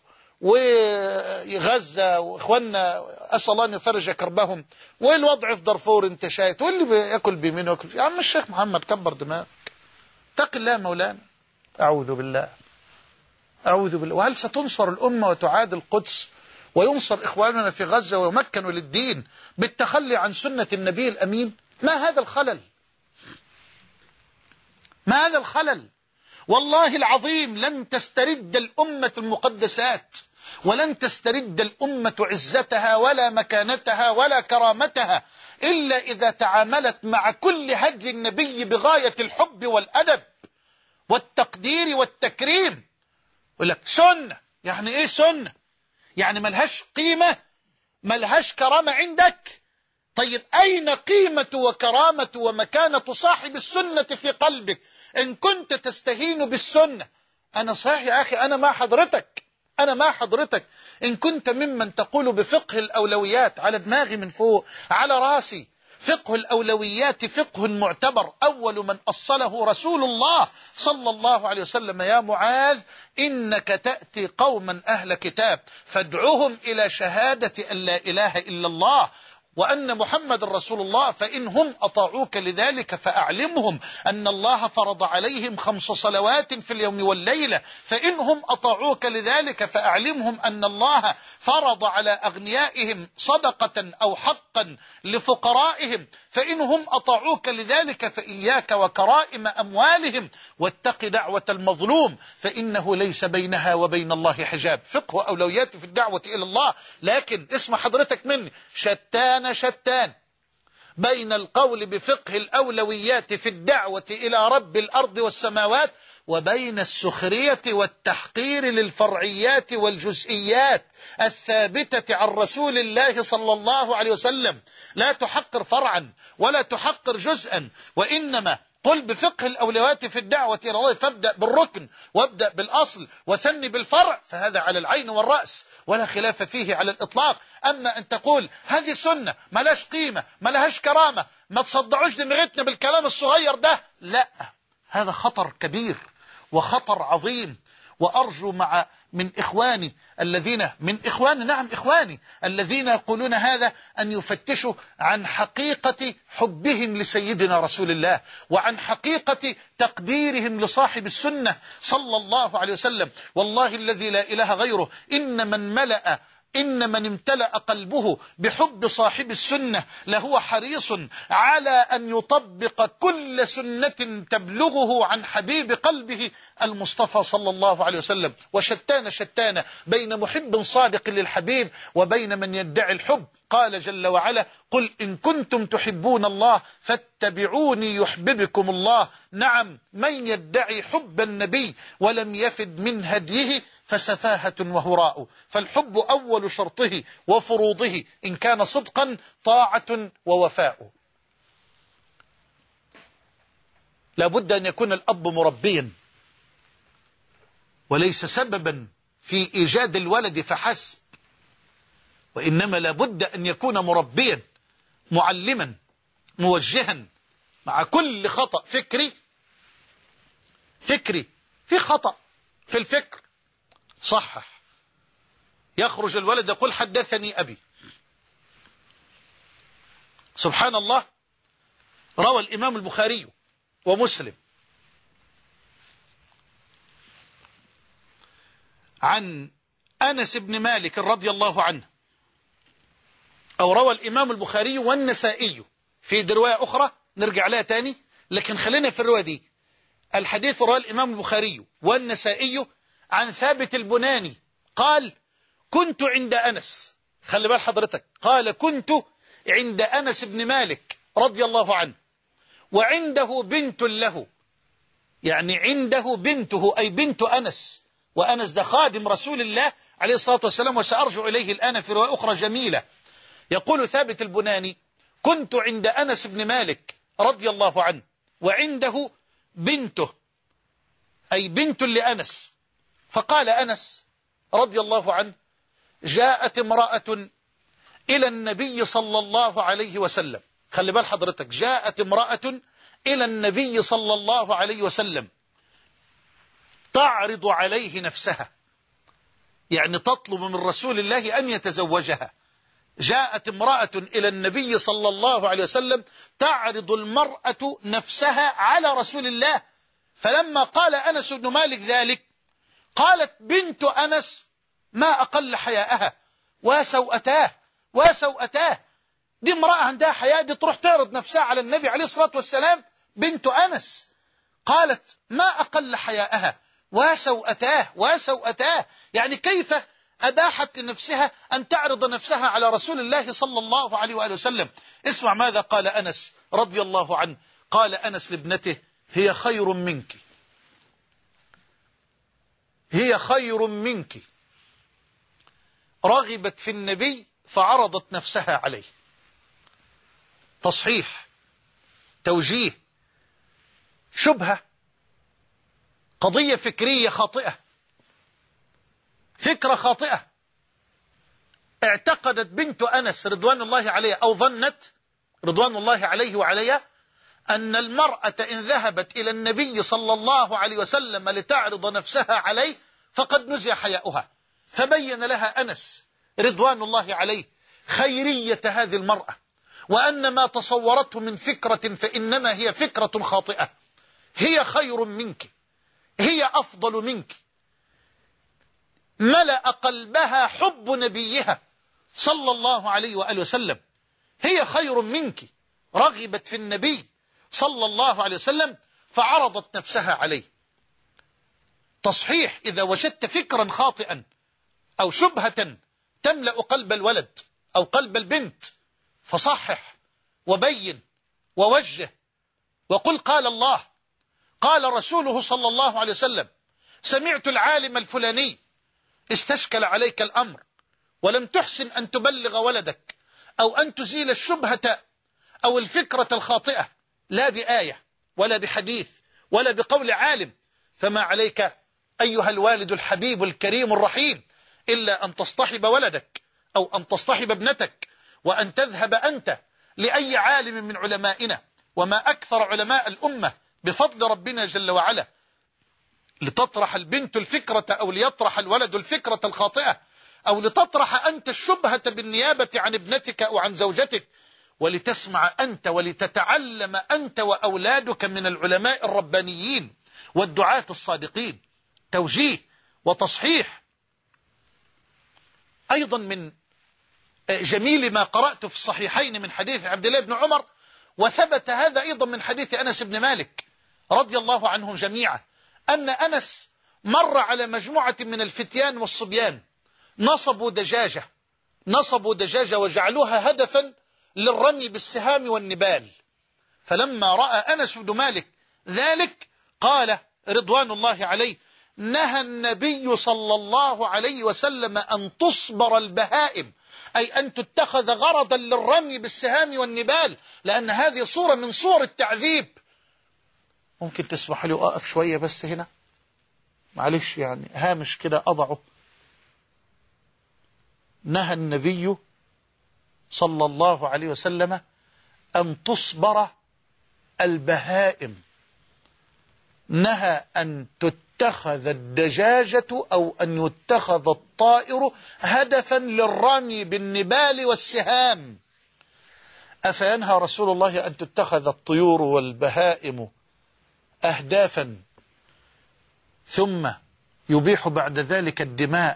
وغزة واخواننا اسال الله ان يفرج كربهم، والوضع في دارفور انت شايف، واللي بياكل بيمين وياكل يا عم الشيخ محمد كبر دماغك، اتق الله مولانا. اعوذ بالله اعوذ بالله. وهل ستنصر الامه وتعاد القدس وينصر اخواننا في غزة ويمكنوا للدين بالتخلي عن سنة النبي الامين؟ ما هذا الخلل؟ ما هذا الخلل؟ والله العظيم لن تسترد الأمة المقدسات، ولن تسترد الأمة عزتها ولا مكانتها ولا كرامتها إلا إذا تعاملت مع كل هدي النبي بغاية الحب والأدب والتقدير والتكريم. يقول لك سنة، يعني إيه سنة؟ يعني ملهاش قيمة، ملهاش كرامة عندك؟ طيب أين قيمة وكرامة ومكانة صاحب السنة في قلبك إن كنت تستهين بالسنة؟ أنا صحيح يا أخي، أنا مع حضرتك، أنا مع حضرتك إن كنت ممن تقول بفقه الأولويات، على دماغي من فوق على راسي. فقه الأولويات فقه معتبر، أول من أصله رسول الله صلى الله عليه وسلم. يا معاذ إنك تأتي قوما أهل كتاب فادعوهم إلى شهادة أن لا إله إلا الله وأن محمد رسول الله، فإن هم أطاعوك لذلك فأعلمهم أن الله فرض عليهم خمس صلوات في اليوم والليلة، فإن هم أطاعوك لذلك فأعلمهم أن الله فرض على أغنيائهم صدقة أو حقا لفقرائهم، فإن هم أطاعوك لذلك فإياك وكرائم أموالهم، واتق دعوة المظلوم فإنه ليس بينها وبين الله حجاب. فقه أولويات في الدعوة إلى الله. لكن اسمع حضرتك مني، شتان شتان بين القول بفقه الأولويات في الدعوة إلى رب الأرض والسماوات وبين السخرية والتحقير للفرعيات والجزئيات الثابتة عن رسول الله صلى الله عليه وسلم. لا تحقر فرعا ولا تحقر جزءا، وإنما قل بفقه الأولويات في الدعوة إلى الله، فابدأ بالركن وابدأ بالأصل وثني بالفرع، فهذا على العين والرأس ولا خلاف فيه على الإطلاق. أما أن تقول هذه سنة ملاش قيمة ملهاش كرامة، ما تصدعوش دماغتنا بالكلام الصغير ده، لا، هذا خطر كبير وخطر عظيم. وأرجو مع من إخواني الذين من إخواني نعم إخواني الذين يقولون هذا أن يفتشوا عن حقيقة حبهم لسيدنا رسول الله وعن حقيقة تقديرهم لصاحب السنة صلى الله عليه وسلم. والله الذي لا إله غيره إن من ملأ إن من امتلأ قلبه بحب صاحب السنة لهو حريص على أن يطبق كل سنة تبلغه عن حبيب قلبه المصطفى صلى الله عليه وسلم. وشتان شتان بين محب صادق للحبيب وبين من يدعي الحب. قال جل وعلا قل إن كنتم تحبون الله فاتبعوني يحببكم الله. نعم، من يدعي حب النبي ولم يفد من هديه فسفاهة وهراء. فالحب أول شرطه وفروضه إن كان صدقا طاعة ووفاء. لابد أن يكون الأب مربيا وليس سببا في إيجاد الولد فحسب، وإنما لابد أن يكون مربيا معلما موجها مع كل خطأ فكري فكري في خطأ في الفكر صحح. يخرج الولد يقول حدثني أبي. سبحان الله، روى الإمام البخاري ومسلم عن أنس بن مالك رضي الله عنه، أو روى الإمام البخاري والنسائي في رواية أخرى نرجع لها تاني، لكن خلينا في الرواية دي. الحديث رواه الإمام البخاري والنسائي عن ثابت البناني قال كنت عند أنس، خلي بال حضرتك، قال كنت عند أنس بن مالك رضي الله عنه وعنده بنت له، يعني عنده بنته أي بنت أنس، وأنس ده خادم رسول الله عليه الصلاة والسلام، وسأرجع إليه الآن في رواية أخرى جميلة. يقول ثابت البناني كنت عند أنس بن مالك رضي الله عنه وعنده بنته أي بنت لأنس، فقال أنس رضي الله عنه جاءت امرأة إلى النبي صلى الله عليه وسلم. خلي بال حضرتك، جاءت امرأة إلى النبي صلى الله عليه وسلم تعرض عليه نفسها، يعني تطلب من رسول الله أن يتزوجها. جاءت امرأة إلى النبي صلى الله عليه وسلم تعرض المرأة نفسها على رسول الله، فلما قال أنس بن مالك ذلك قالت بنت أنس ما أقل حياءها وسوءتاه وسوءتاه. دي امرأة عندها حياء، دي تروح تعرض نفسها على النبي عليه الصلاة والسلام. بنت أنس قالت ما أقل حياءها وسوءتاه وسوءتاه، يعني كيف أباحت لنفسها أن تعرض نفسها على رسول الله صلى الله عليه وآله وسلم. اسمع ماذا قال أنس رضي الله عنه. قال أنس لابنته هي خير منك، هي خير منك، رغبت في النبي فعرضت نفسها عليه. تصحيح، توجيه، شبهة، قضية فكرية خاطئة، فكرة خاطئة. اعتقدت بنت أنس رضوان الله عليها أو ظنت رضوان الله عليه وعليها أن المرأة إن ذهبت إلى النبي صلى الله عليه وسلم لتعرض نفسها عليه فقد نزع حياؤها، فبين لها أنس رضوان الله عليه خيرية هذه المرأة، وأن ما تصورته من فكرة فإنما هي فكرة خاطئة. هي خير منك، هي أفضل منك، ملأ قلبها حب نبيها صلى الله عليه وآله وسلم. هي خير منك، رغبت في النبي صلى الله عليه وسلم فعرضت نفسها عليه. تصحيح، إذا وجدت فكرا خاطئا أو شبهة تملأ قلب الولد أو قلب البنت فصحح وبين ووجه وقل قال الله قال رسوله صلى الله عليه وسلم. سمعت العالم الفلاني استشكل عليك الأمر ولم تحسن أن تبلغ ولدك أو أن تزيل الشبهة أو الفكرة الخاطئة، لا بآية ولا بحديث ولا بقول عالم، فما عليك أيها الوالد الحبيب الكريم الرحيم إلا أن تصطحب ولدك أو أن تصطحب ابنتك وأن تذهب أنت لأي عالم من علمائنا، وما أكثر علماء الأمة بفضل ربنا جل وعلا، لتطرح البنت الفكرة أو ليطرح الولد الفكرة الخاطئة، أو لتطرح أنت الشبهة بالنيابة عن ابنتك أو عن زوجتك، ولتسمع أنت ولتتعلم أنت وأولادك من العلماء الربانيين والدعاة الصادقين. توجيه وتصحيح. أيضا من جميل ما قرأت في الصحيحين من حديث عبد الله بن عمر، وثبت هذا أيضا من حديث أنس بن مالك رضي الله عنهم جميعا، أن أنس مر على مجموعة من الفتيان والصبيان نصبوا دجاجة نصبوا دجاجة وجعلوها هدفا للرمي بالسهام والنبال. فلما رأى أنس بن مالك ذلك قال رضوان الله عليه نهى النبي صلى الله عليه وسلم أن تصبر البهائم، أي أن تتخذ غرضا للرمي بالسهام والنبال، لأن هذه صورة من صور التعذيب. ممكن تسمح لي أقف شوية بس هنا، معلش يعني هامش كده أضعه. نهى النبي صلى الله عليه وسلم أن تصبر البهائم، نهى أن تتخذ الدجاجة أو أن يتخذ الطائر هدفا للرمي بالنبال والسهام. أفينهى رسول الله أن تتخذ الطيور والبهائم أهدافا ثم يبيح بعد ذلك الدماء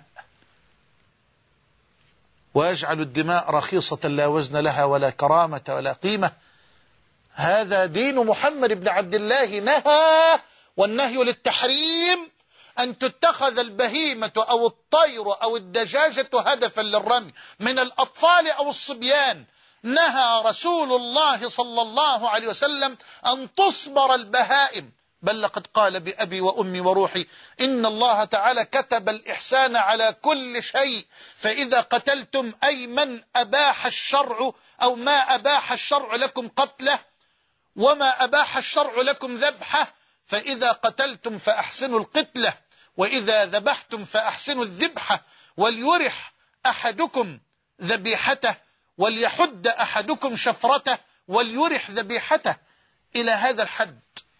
ويجعل الدماء رخيصة لا وزن لها ولا كرامة ولا قيمة؟ هذا دين محمد بن عبد الله. نهى، والنهي للتحريم، أن تتخذ البهيمة أو الطير أو الدجاجة هدفا للرمي من الأطفال أو الصبيان. نهى رسول الله صلى الله عليه وسلم أن تصبر البهائم، بل لقد قال بأبي وأمي وروحي إن الله تعالى كتب الإحسان على كل شيء، فإذا قتلتم أي من أباح الشرع أو ما أباح الشرع لكم قتله وما أباح الشرع لكم ذبحه، فإذا قتلتم فأحسنوا القتلة وإذا ذبحتم فأحسنوا الذبحة، وليرح أحدكم ذبيحته وليحد أحدكم شفرته وليرح ذبيحته. إلى هذا الحد،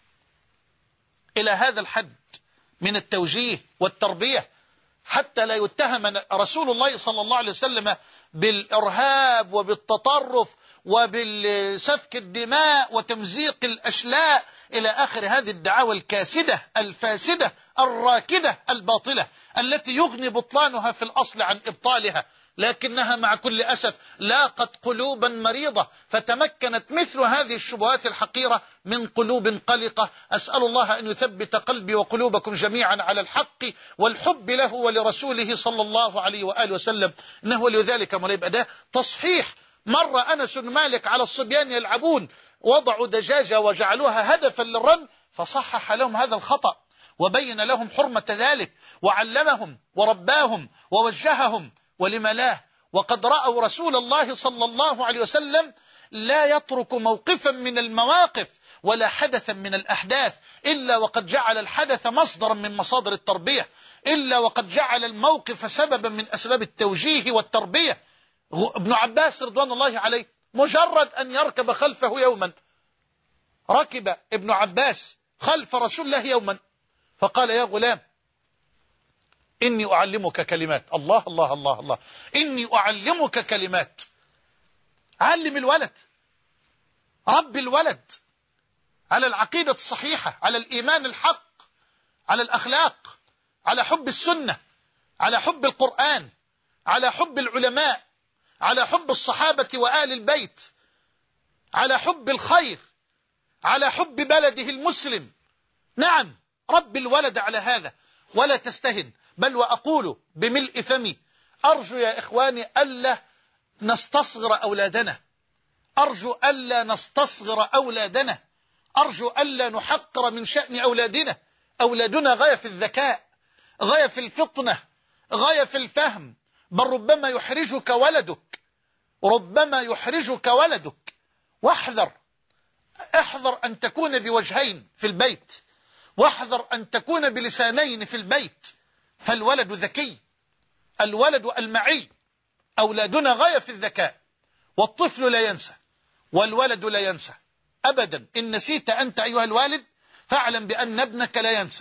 إلى هذا الحد من التوجيه والتربية، حتى لا يتهم رسول الله صلى الله عليه وسلم بالإرهاب وبالتطرف وبالسفك الدماء وتمزيق الأشلاء إلى آخر هذه الدعاوى الكاسدة الفاسدة الراكدة الباطلة التي يغني بطلانها في الأصل عن إبطالها، لكنها مع كل أسف لاقت قلوبا مريضة، فتمكنت مثل هذه الشبهات الحقيرة من قلوب قلقة. أسأل الله أن يثبت قلبي وقلوبكم جميعا على الحق والحب له ولرسوله صلى الله عليه وآله وسلم، إنه ولي ذلك مليب أداه. تصحيح: مر أنس بن مالك على الصبيان يلعبون، وضعوا دجاجة وجعلوها هدفا للرمي، فصحح لهم هذا الخطأ وبين لهم حرمة ذلك وعلمهم ورباهم ووجههم. ولم لا؟ وقد رأوا رسول الله صلى الله عليه وسلم لا يترك موقفا من المواقف ولا حدثا من الأحداث إلا وقد جعل الحدث مصدرا من مصادر التربية، إلا وقد جعل الموقف سببا من أسباب التوجيه والتربية. ابن عباس رضوان الله عليه مجرد أن يركب خلفه يوما، ركب ابن عباس خلف رسول الله يوما فقال: يا غلام إني أعلمك كلمات. الله الله الله الله، إني أعلمك كلمات. علم الولد، رب الولد على العقيدة الصحيحة، على الإيمان الحق، على الأخلاق، على حب السنة، على حب القرآن، على حب العلماء، على حب الصحابة وآل البيت، على حب الخير، على حب بلده المسلم. نعم، رب الولد على هذا ولا تستهن. بل وأقول بملء فمي: أرجو يا إخواني ألا نستصغر أولادنا، أرجو ألا نستصغر أولادنا، أرجو ألا نحقر من شأن أولادنا. أولادنا غاية في الذكاء، غاية في الفطنة، غاية في الفهم. بل ربما يحرجك ولدك، ربما يحرجك ولدك. واحذر، احذر أن تكون بوجهين في البيت، واحذر أن تكون بلسانين في البيت، فالولد ذكي، الولد المعي. أولادنا غاية في الذكاء، والطفل لا ينسى والولد لا ينسى أبدا. إن نسيت أنت أيها الوالد فاعلم بأن ابنك لا ينسى.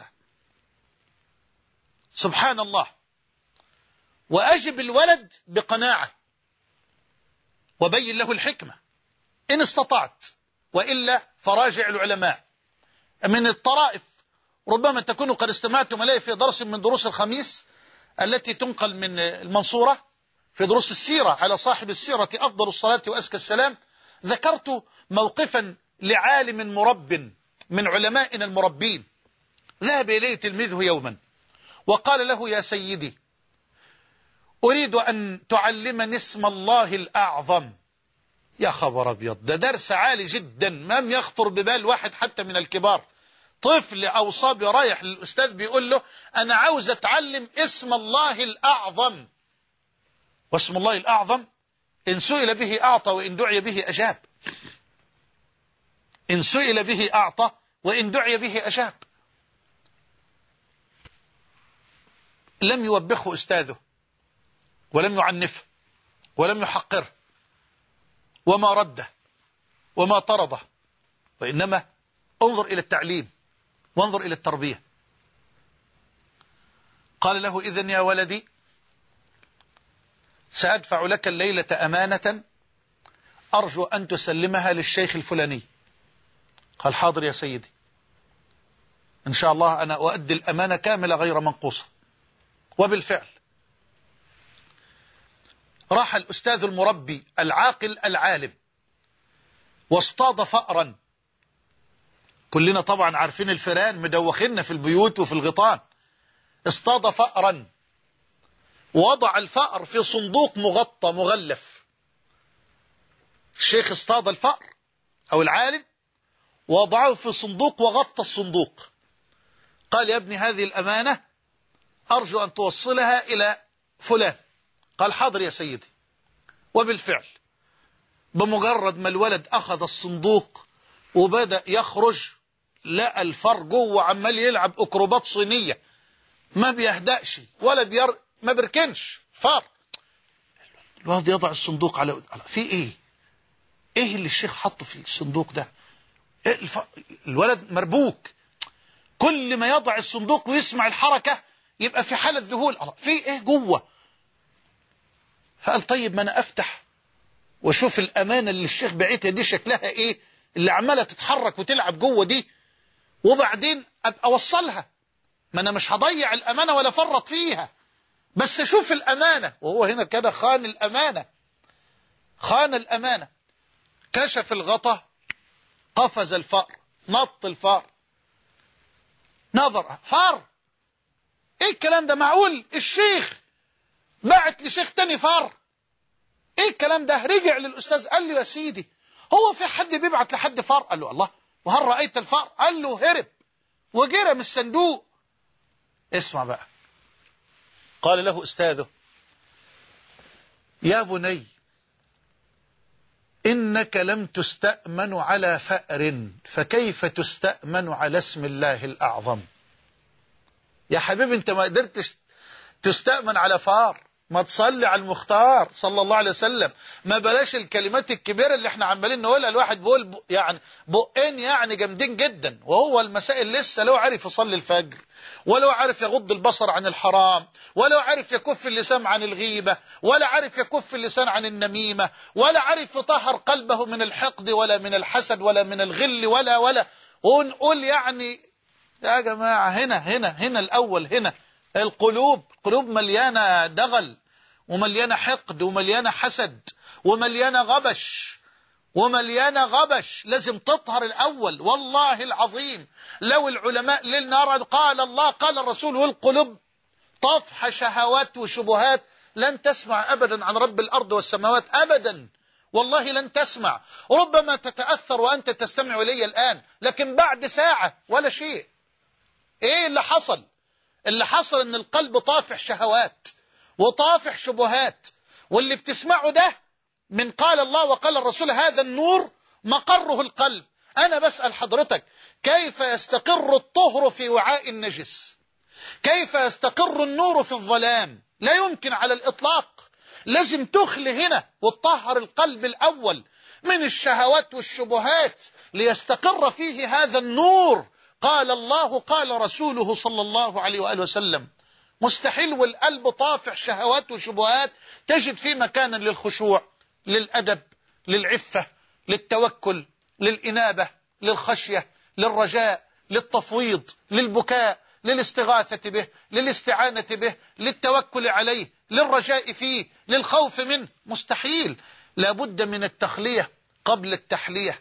سبحان الله. وأجب الولد بقناعة وبين له الحكمة إن استطعت، وإلا فراجع العلماء. من الطرائف ربما تكون قد استمعتم إليه في درس من دروس الخميس التي تنقل من المنصورة في دروس السيرة على صاحب السيرة أفضل الصلاة وأزكى السلام. ذكرت موقفا لعالم مرب من علمائنا المربين، ذهب إليه تلميذه يوما وقال له: يا سيدي، أريد أن تعلمني اسم الله الأعظم. يا خبر أبيض، ده درس عالي جدا ما يخطر ببال واحد حتى من الكبار. طفل أو صبي رايح للأستاذ بيقول له: أنا عاوز أتعلم اسم الله الأعظم. واسم الله الأعظم إن سئل به أعطى وإن دعي به أجاب. إن سئل به أعطى وإن دعي به أجاب. لم يوبخه أستاذه ولم يعنفه ولم يحقره وما رده وما طرده، وإنما انظر إلى التعليم وانظر إلى التربية. قال له: إذن يا ولدي سأدفع لك الليلة أمانة أرجو أن تسلمها للشيخ الفلاني. قال: حاضر يا سيدي، إن شاء الله أنا أؤدي الأمانة كاملة غير منقوصة. وبالفعل راح الأستاذ المربي العاقل العالم واصطاد فأرا. كلنا طبعا عارفين الفئران مدوخين في البيوت وفي الغيطان. اصطاد فأرا، ووضع الفأر في صندوق مغطى مغلف. الشيخ اصطاد الفأر أو العالم ووضعه في صندوق وغطى الصندوق. قال: يا ابني هذه الأمانة أرجو أن توصلها إلى فلان. قال: حاضر يا سيدي. وبالفعل بمجرد ما الولد أخذ الصندوق وبدأ يخرج لقى الفار جوه وعمال يلعب أكروبات صينية، ما بيهدأش ولا بير ما بيركنش فار. الواد يضع الصندوق على في ايه؟ ايه اللي الشيخ حطه في الصندوق ده؟ إيه الف... الولد مربوك، كل ما يضع الصندوق ويسمع الحركة يبقى في حالة ذهول، في ايه جوه؟ فقال طيب ما انا افتح واشوف الامانة اللي الشيخ بعتها دي شكلها ايه، اللي عمالة تتحرك وتلعب جوه دي، وبعدين ابقى اوصلها. ما انا مش هضيع الامانة ولا فرط فيها، بس اشوف الامانة. وهو هنا كده خان الامانة، خان الامانة. كشف الغطا، قفز الفأر، نط الفأر، نظر فار. ايه الكلام ده؟ معقول الشيخ بعت لشيخ تاني فار؟ ايه الكلام ده؟ رجع للأستاذ قال له يا سيدي هو في حد بيبعت لحد فار؟ قال له الله، وهل رأيت الفار؟ قال له هرب وجرى من الصندوق. اسمع بقى، قال له أستاذه يا بني إنك لم تستأمن على فأر فكيف تستأمن على اسم الله الأعظم؟ يا حبيبي انت ما قدرتش تستأمن على فار، ما تصلي على المختار صلى الله عليه وسلم. ما بلاش الكلمات الكبيرة اللي احنا عمالين نقولها. الواحد بيقول ب... يعني بقين يعني جامدين جدا، وهو المسائل لسه لو عارف يصلي الفجر، ولو عارف يغض البصر عن الحرام، ولو عارف يكف اللسان عن الغيبة، ولا عارف يكف اللسان عن النميمة، ولا عارف يطهر قلبه من الحقد ولا من الحسد ولا من الغل ولا ولا ونقول يعني يا جماعة هنا هنا هنا الأول هنا القلوب قلوب مليانة دغل ومليانة حقد ومليانة حسد ومليانة غبش ومليانة غبش. لازم تطهر الأول. والله العظيم لو العلماء للنار قال الله قال الرسول والقلوب طفح شهوات وشبهات لن تسمع أبدا عن رب الأرض والسماوات أبدا، والله لن تسمع. ربما تتأثر وأنت تستمع إلي الآن، لكن بعد ساعة ولا شيء. إيه اللي حصل؟ اللي حصل ان القلب طافح شهوات وطافح شبهات، واللي بتسمعه ده من قال الله وقال الرسول هذا النور مقره القلب. انا بسأل حضرتك كيف يستقر الطهر في وعاء النجس؟ كيف يستقر النور في الظلام؟ لا يمكن على الإطلاق. لازم تخلي هنا وتطهر القلب الأول من الشهوات والشبهات ليستقر فيه هذا النور. قال الله قال رسوله صلى الله عليه وآله وسلم. مستحيل والقلب طافح شهوات وشبهات تجد فيه مكانا للخشوع، للأدب، للعفة، للتوكل، للإنابة، للخشية، للرجاء، للتفويض، للبكاء، للاستغاثة به، للاستعانة به، للتوكل عليه، للرجاء فيه، للخوف منه. مستحيل. لابد من التخلية قبل التحلية.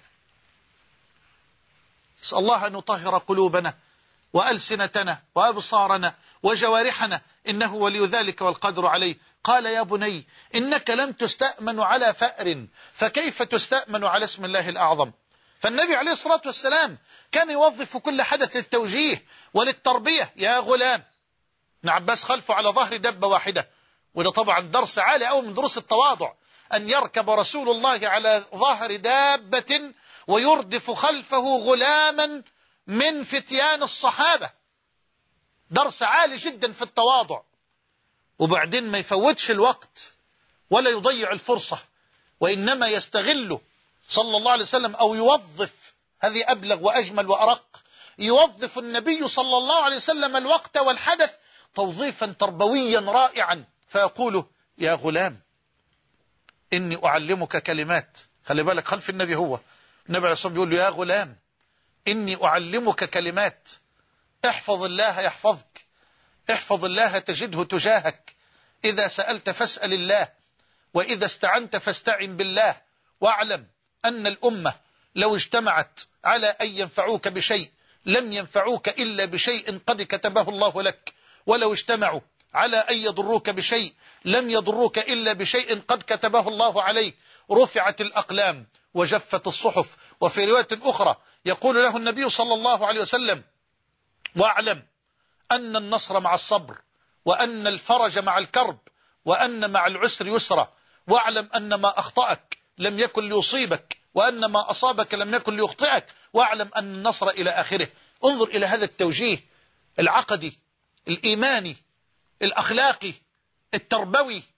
اسأل الله أن يطهر قلوبنا وألسنتنا وأبصارنا وجوارحنا إنه ولي ذلك والقدر عليه. قال يا بني إنك لم تستأمن على فأر فكيف تستأمن على اسم الله الأعظم؟ فالنبي عليه الصلاة والسلام كان يوظف كل حدث للتوجيه وللتربية. يا غلام، ابن عباس خلفه على ظهر دبة واحدة، وده طبعا درس عالي أو من دروس التواضع أن يركب رسول الله على ظهر دابة ويردف خلفه غلاما من فتيان الصحابة. درس عالي جدا في التواضع. وبعدين ما يفوتش الوقت ولا يضيع الفرصة، وإنما يستغله صلى الله عليه وسلم أو يوظف، هذه أبلغ وأجمل وأرق، يوظف النبي صلى الله عليه وسلم الوقت والحدث توظيفا تربويا رائعا، فيقول يا غلام إني أعلمك كلمات. خلي بالك خلف النبي، هو النبي عليه الصلاة والسلام يقول له يا غلام إني أعلمك كلمات احفظ الله يحفظك، احفظ الله تجده تجاهك، إذا سألت فاسأل الله، وإذا استعنت فاستعن بالله، واعلم أن الأمة لو اجتمعت على أن ينفعوك بشيء لم ينفعوك إلا بشيء قد كتبه الله لك، ولو اجتمعوا على أن يضروك بشيء لم يضروك إلا بشيء قد كتبه الله عليك. رفعت الأقلام وجفت الصحف. وفي رواية أخرى يقول له النبي صلى الله عليه وسلم واعلم أن النصر مع الصبر، وأن الفرج مع الكرب، وأن مع العسر يسرا، واعلم أن ما أخطأك لم يكن ليصيبك، وأن ما أصابك لم يكن ليخطئك، واعلم أن النصر إلى آخره. انظر إلى هذا التوجيه العقدي الإيماني الأخلاقي التربوي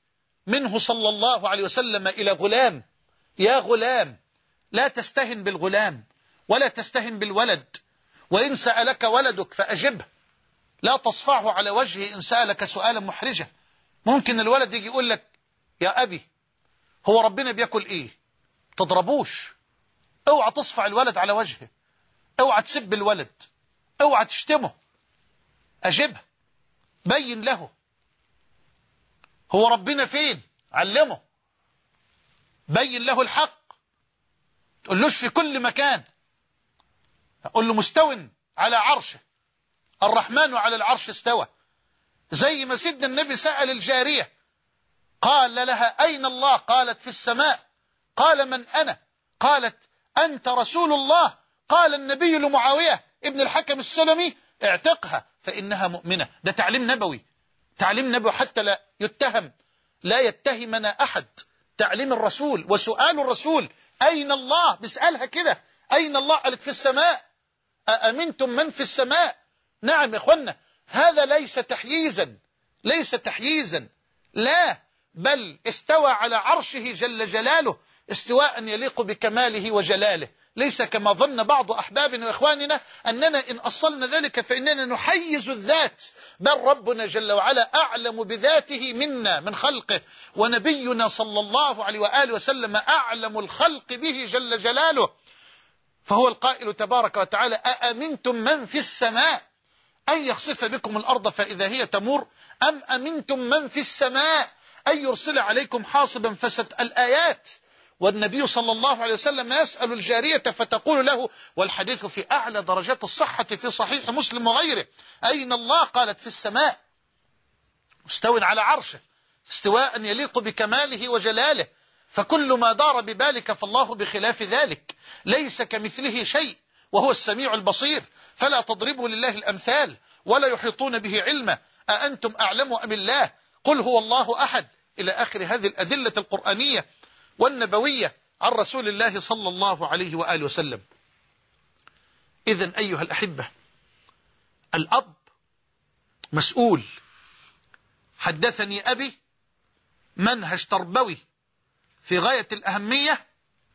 منه صلى الله عليه وسلم إلى غلام: يا غلام، لا تستهن بالغلام ولا تستهن بالولد، وإن سألك ولدك فأجبه، لا تصفعه على وجهه إن سألك سؤالا محرجا. ممكن الولد يجي يقول لك: يا أبي، هو ربنا بياكل إيه؟ تضربوش، اوعى تصفع الولد على وجهه، اوعى تسب الولد، اوعى تشتمه، أجبه، بين له هو ربنا فين، علمه، بين له الحق، تقولوش في كل مكان، أقول له مستو على عرشه، الرحمن على العرش استوى. زي ما سيدنا النبي سأل الجارية قال لها: أين الله؟ قالت: في السماء. قال: من أنا؟ قالت: أنت رسول الله. قال النبي لمعاوية ابن الحكم السلمي: اعتقها فإنها مؤمنة. ده تعليم نبوي، تعليم نبوي حتى لا يتهم لا يتهمنا أحد. تعليم الرسول وسؤال الرسول: أين الله؟ بيسألها كده: أين الله؟ قالت: في السماء. أأمنتم من في السماء؟ نعم يا إخوانا، هذا ليس تحييزا، ليس تحييزا، لا، بل استوى على عرشه جل جلاله استواء يليق بكماله وجلاله، ليس كما ظن بعض أحبابنا وإخواننا أننا إن أصلنا ذلك فإننا نحيز الذات، بل ربنا جل وعلا أعلم بذاته منا من خلقه، ونبينا صلى الله عليه وآله وسلم أعلم الخلق به جل جلاله، فهو القائل تبارك وتعالى: أأمنتم من في السماء أن يخسف بكم الأرض فإذا هي تمور، أم أمنتم من في السماء أن يرسل عليكم حاصبا فست الآيات. والنبي صلى الله عليه وسلم يسأل الجارية فتقول له، والحديث في أعلى درجات الصحة في صحيح مسلم وغيره: أين الله؟ قالت: في السماء، مستو على عرشه استواء يليق بكماله وجلاله، فكل ما دار ببالك فالله بخلاف ذلك، ليس كمثله شيء وهو السميع البصير، فلا تضربوا لله الأمثال ولا يحيطون به علما، أأنتم أعلم أم الله؟ قل هو الله أحد، إلى آخر هذه الأدلة القرآنية والنبوية عن رسول الله صلى الله عليه وآله وسلم. إذن أيها الأحبة، الأب مسؤول. حدثني أبي منهج تربوي في غاية الأهمية،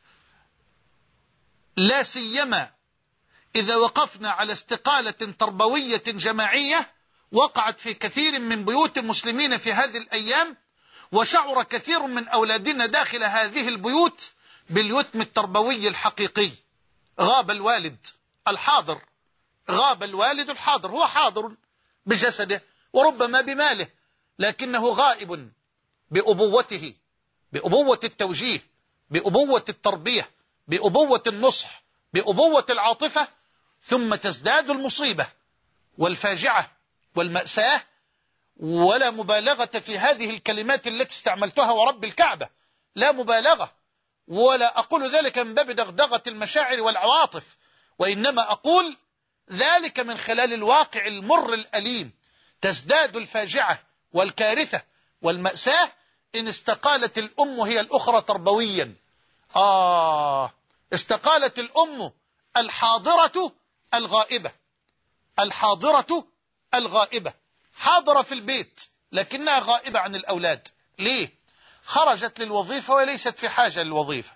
لا سيما إذا وقفنا على استقالة تربوية جماعية وقعت في كثير من بيوت المسلمين في هذه الأيام، وشعر كثير من أولادنا داخل هذه البيوت باليتم التربوي الحقيقي. غاب الوالد الحاضر، غاب الوالد الحاضر، هو حاضر بجسده وربما بماله، لكنه غائب بأبوته، بأبوة التوجيه، بأبوة التربية، بأبوة النصح، بأبوة العاطفة. ثم تزداد المصيبة والفاجعة والمأساة، ولا مبالغة في هذه الكلمات التي استعملتها ورب الكعبة، لا مبالغة، ولا أقول ذلك من باب دغدغة المشاعر والعواطف، وإنما أقول ذلك من خلال الواقع المر الأليم. تزداد الفاجعة والكارثة والمأساة إن استقالت الأم هي الأخرى تربويا. آه استقالت الأم الحاضرة الغائبة، الحاضرة الغائبة، حاضرة في البيت لكنها غائبة عن الأولاد. ليه؟ خرجت للوظيفة وليست في حاجة للوظيفة،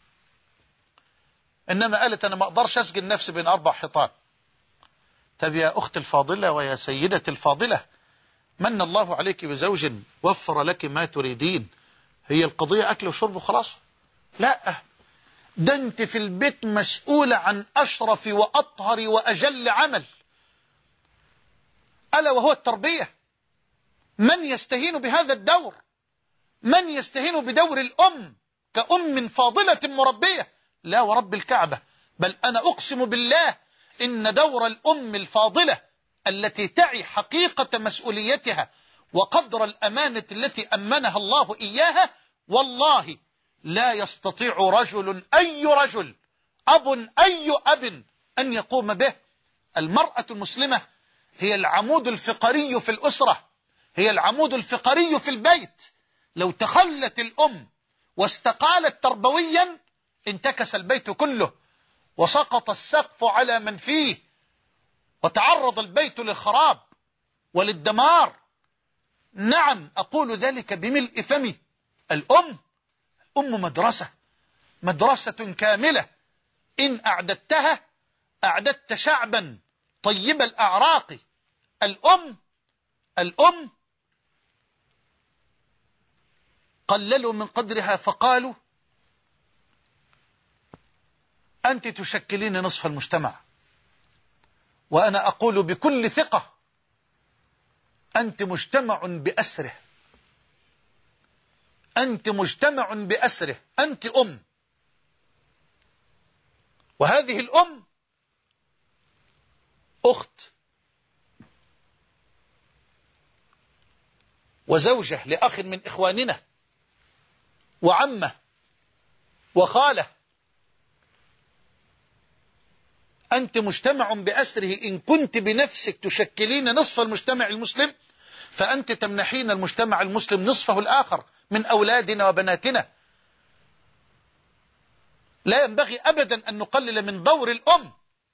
إنما قالت أنا ما أقدرش أسجن نفسي بين أربع حيطان. طب يا أخت الفاضلة ويا سيدة الفاضلة، من الله عليك بزوج وفر لك ما تريدين، هي القضية أكل وشرب وخلاص؟ لا، ده أنت في البيت مسؤولة عن أشرف وأطهر وأجل عمل، ألا وهو التربية. من يستهين بهذا الدور؟ من يستهين بدور الأم كأم فاضلة مربية؟ لا ورب الكعبة، بل أنا أقسم بالله إن دور الأم الفاضلة التي تعي حقيقة مسؤوليتها وقدر الأمانة التي أمنها الله إياها، والله لا يستطيع رجل، أي رجل، أب أي أب، أن يقوم به. المرأة المسلمة هي العمود الفقري في الأسرة، هي العمود الفقري في البيت. لو تخلت الأم واستقالت تربويا انتكس البيت كله، وسقط السقف على من فيه، وتعرض البيت للخراب وللدمار. نعم أقول ذلك بملء فمي، الأم الأم مدرسة مدرسة كاملة، إن أعددتها أعددت شعبا طيب الأعراق. الأم الأم قللوا من قدرها فقالوا أنت تشكلين نصف المجتمع، وأنا أقول بكل ثقة أنت مجتمع بأسره، أنت مجتمع بأسره، أنت أم، وهذه الأم أخت وزوجة لأخ من إخواننا وعمة وخالة. أنت مجتمع بأسره، إن كنت بنفسك تشكلين نصف المجتمع المسلم فأنت تمنحين المجتمع المسلم نصفه الآخر من أولادنا وبناتنا. لا ينبغي أبدا أن نقلل من دور الأم.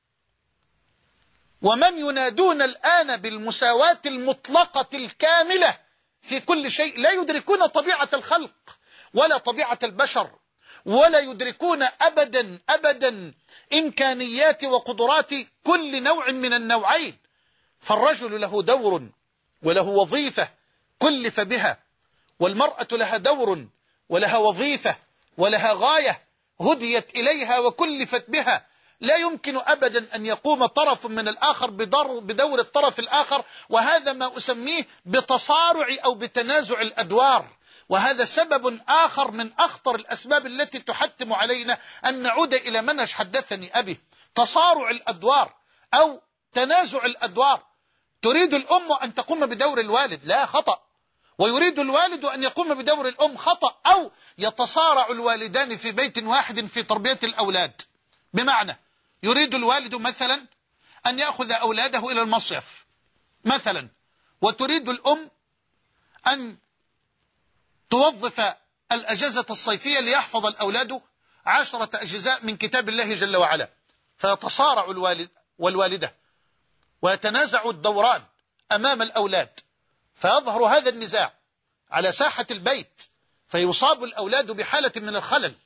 ومن ينادون الآن بالمساواة المطلقة الكاملة في كل شيء لا يدركون طبيعة الخلق ولا طبيعة البشر، ولا يدركون أبدا أبدا إمكانيات وقدرات كل نوع من النوعين. فالرجل له دور وله وظيفة كلف بها، والمرأة لها دور ولها وظيفة ولها غاية هديت إليها وكلفت بها. لا يمكن أبدا أن يقوم طرف من الآخر بدور الطرف الآخر، وهذا ما أسميه بتصارع أو بتنازع الأدوار. وهذا سبب آخر من أخطر الأسباب التي تحتم علينا أن نعود إلى منهج حدثني أبي، تصارع الأدوار أو تنازع الأدوار. تريد الأم أن تقوم بدور الوالد، لا، خطأ. ويريد الوالد أن يقوم بدور الأم، خطأ. أو يتصارع الوالدان في بيت واحد في تربية الأولاد. بمعنى يريد الوالد مثلا أن يأخذ أولاده إلى المصيف مثلا، وتريد الأم أن توظف الأجازة الصيفية ليحفظ الأولاد عشرة أجزاء من كتاب الله جل وعلا. فيتصارع الوالد والوالدة ويتنازع الدوران أمام الأولاد، فيظهر هذا النزاع على ساحة البيت، فيصاب الأولاد بحالة من الخلل،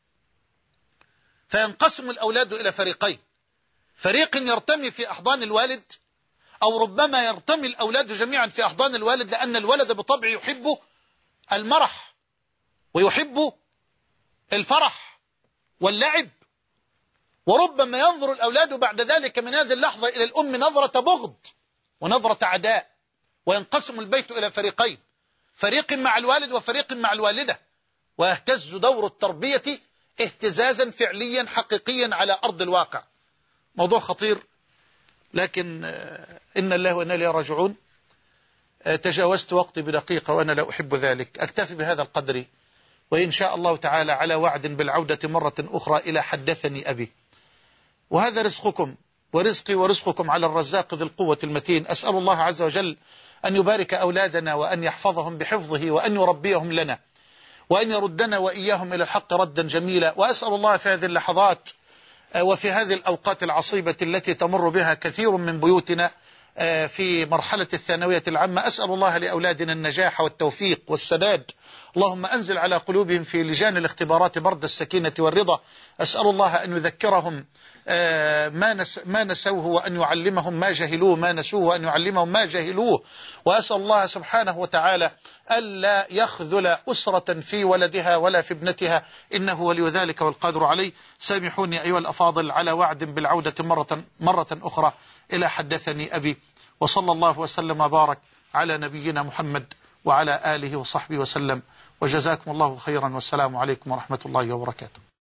فينقسم الأولاد إلى فريقين: فريق يرتمي في أحضان الوالد، أو ربما يرتمي الأولاد جميعا في أحضان الوالد، لأن الولد بطبعه يحب المرح ويحب الفرح واللعب. وربما ينظر الأولاد بعد ذلك من هذه اللحظة إلى الأم نظرة بغض ونظرة عداء، وينقسم البيت إلى فريقين: فريق مع الوالد وفريق مع الوالدة، ويهتز دور التربية اهتزازا فعليا حقيقيا على أرض الواقع. موضوع خطير، لكن إن الله وإنا إليه راجعون. تجاوزت وقتي بدقيقة وأنا لا أحب ذلك. أكتفي بهذا القدر، وإن شاء الله تعالى على وعد بالعودة مرة أخرى إلى حدثني أبي. وهذا رزقكم ورزقي ورزقكم على الرزاق ذي القوة المتين. أسأل الله عز وجل أن يبارك أولادنا وأن يحفظهم بحفظه وأن يربيهم لنا وأن يردنا وإياهم إلى الحق ردا جميلا. وأسأل الله في هذه اللحظات وفي هذه الأوقات العصيبة التي تمر بها كثير من بيوتنا في مرحلة الثانوية العامة، أسأل الله لأولادنا النجاح والتوفيق والسداد. اللهم أنزل على قلوبهم في لجان الاختبارات برد السكينة والرضا. أسأل الله أن يذكرهم ما نس ما نسوه، وأن يعلمهم ما جهلوه، ما نسوه وأن يعلمهم ما جهلوه. وأسأل الله سبحانه وتعالى ألا يخذل أسرة في ولدها ولا في ابنتها، إنه ولي ذلك والقادر عليه. سامحوني أيها الأفاضل على وعد بالعودة مرة, مرة أخرى إلى حدثني أبي. وصلى الله وسلم وبارك على نبينا محمد وعلى آله وصحبه وسلم، وجزاكم الله خيرا، والسلام عليكم ورحمة الله وبركاته.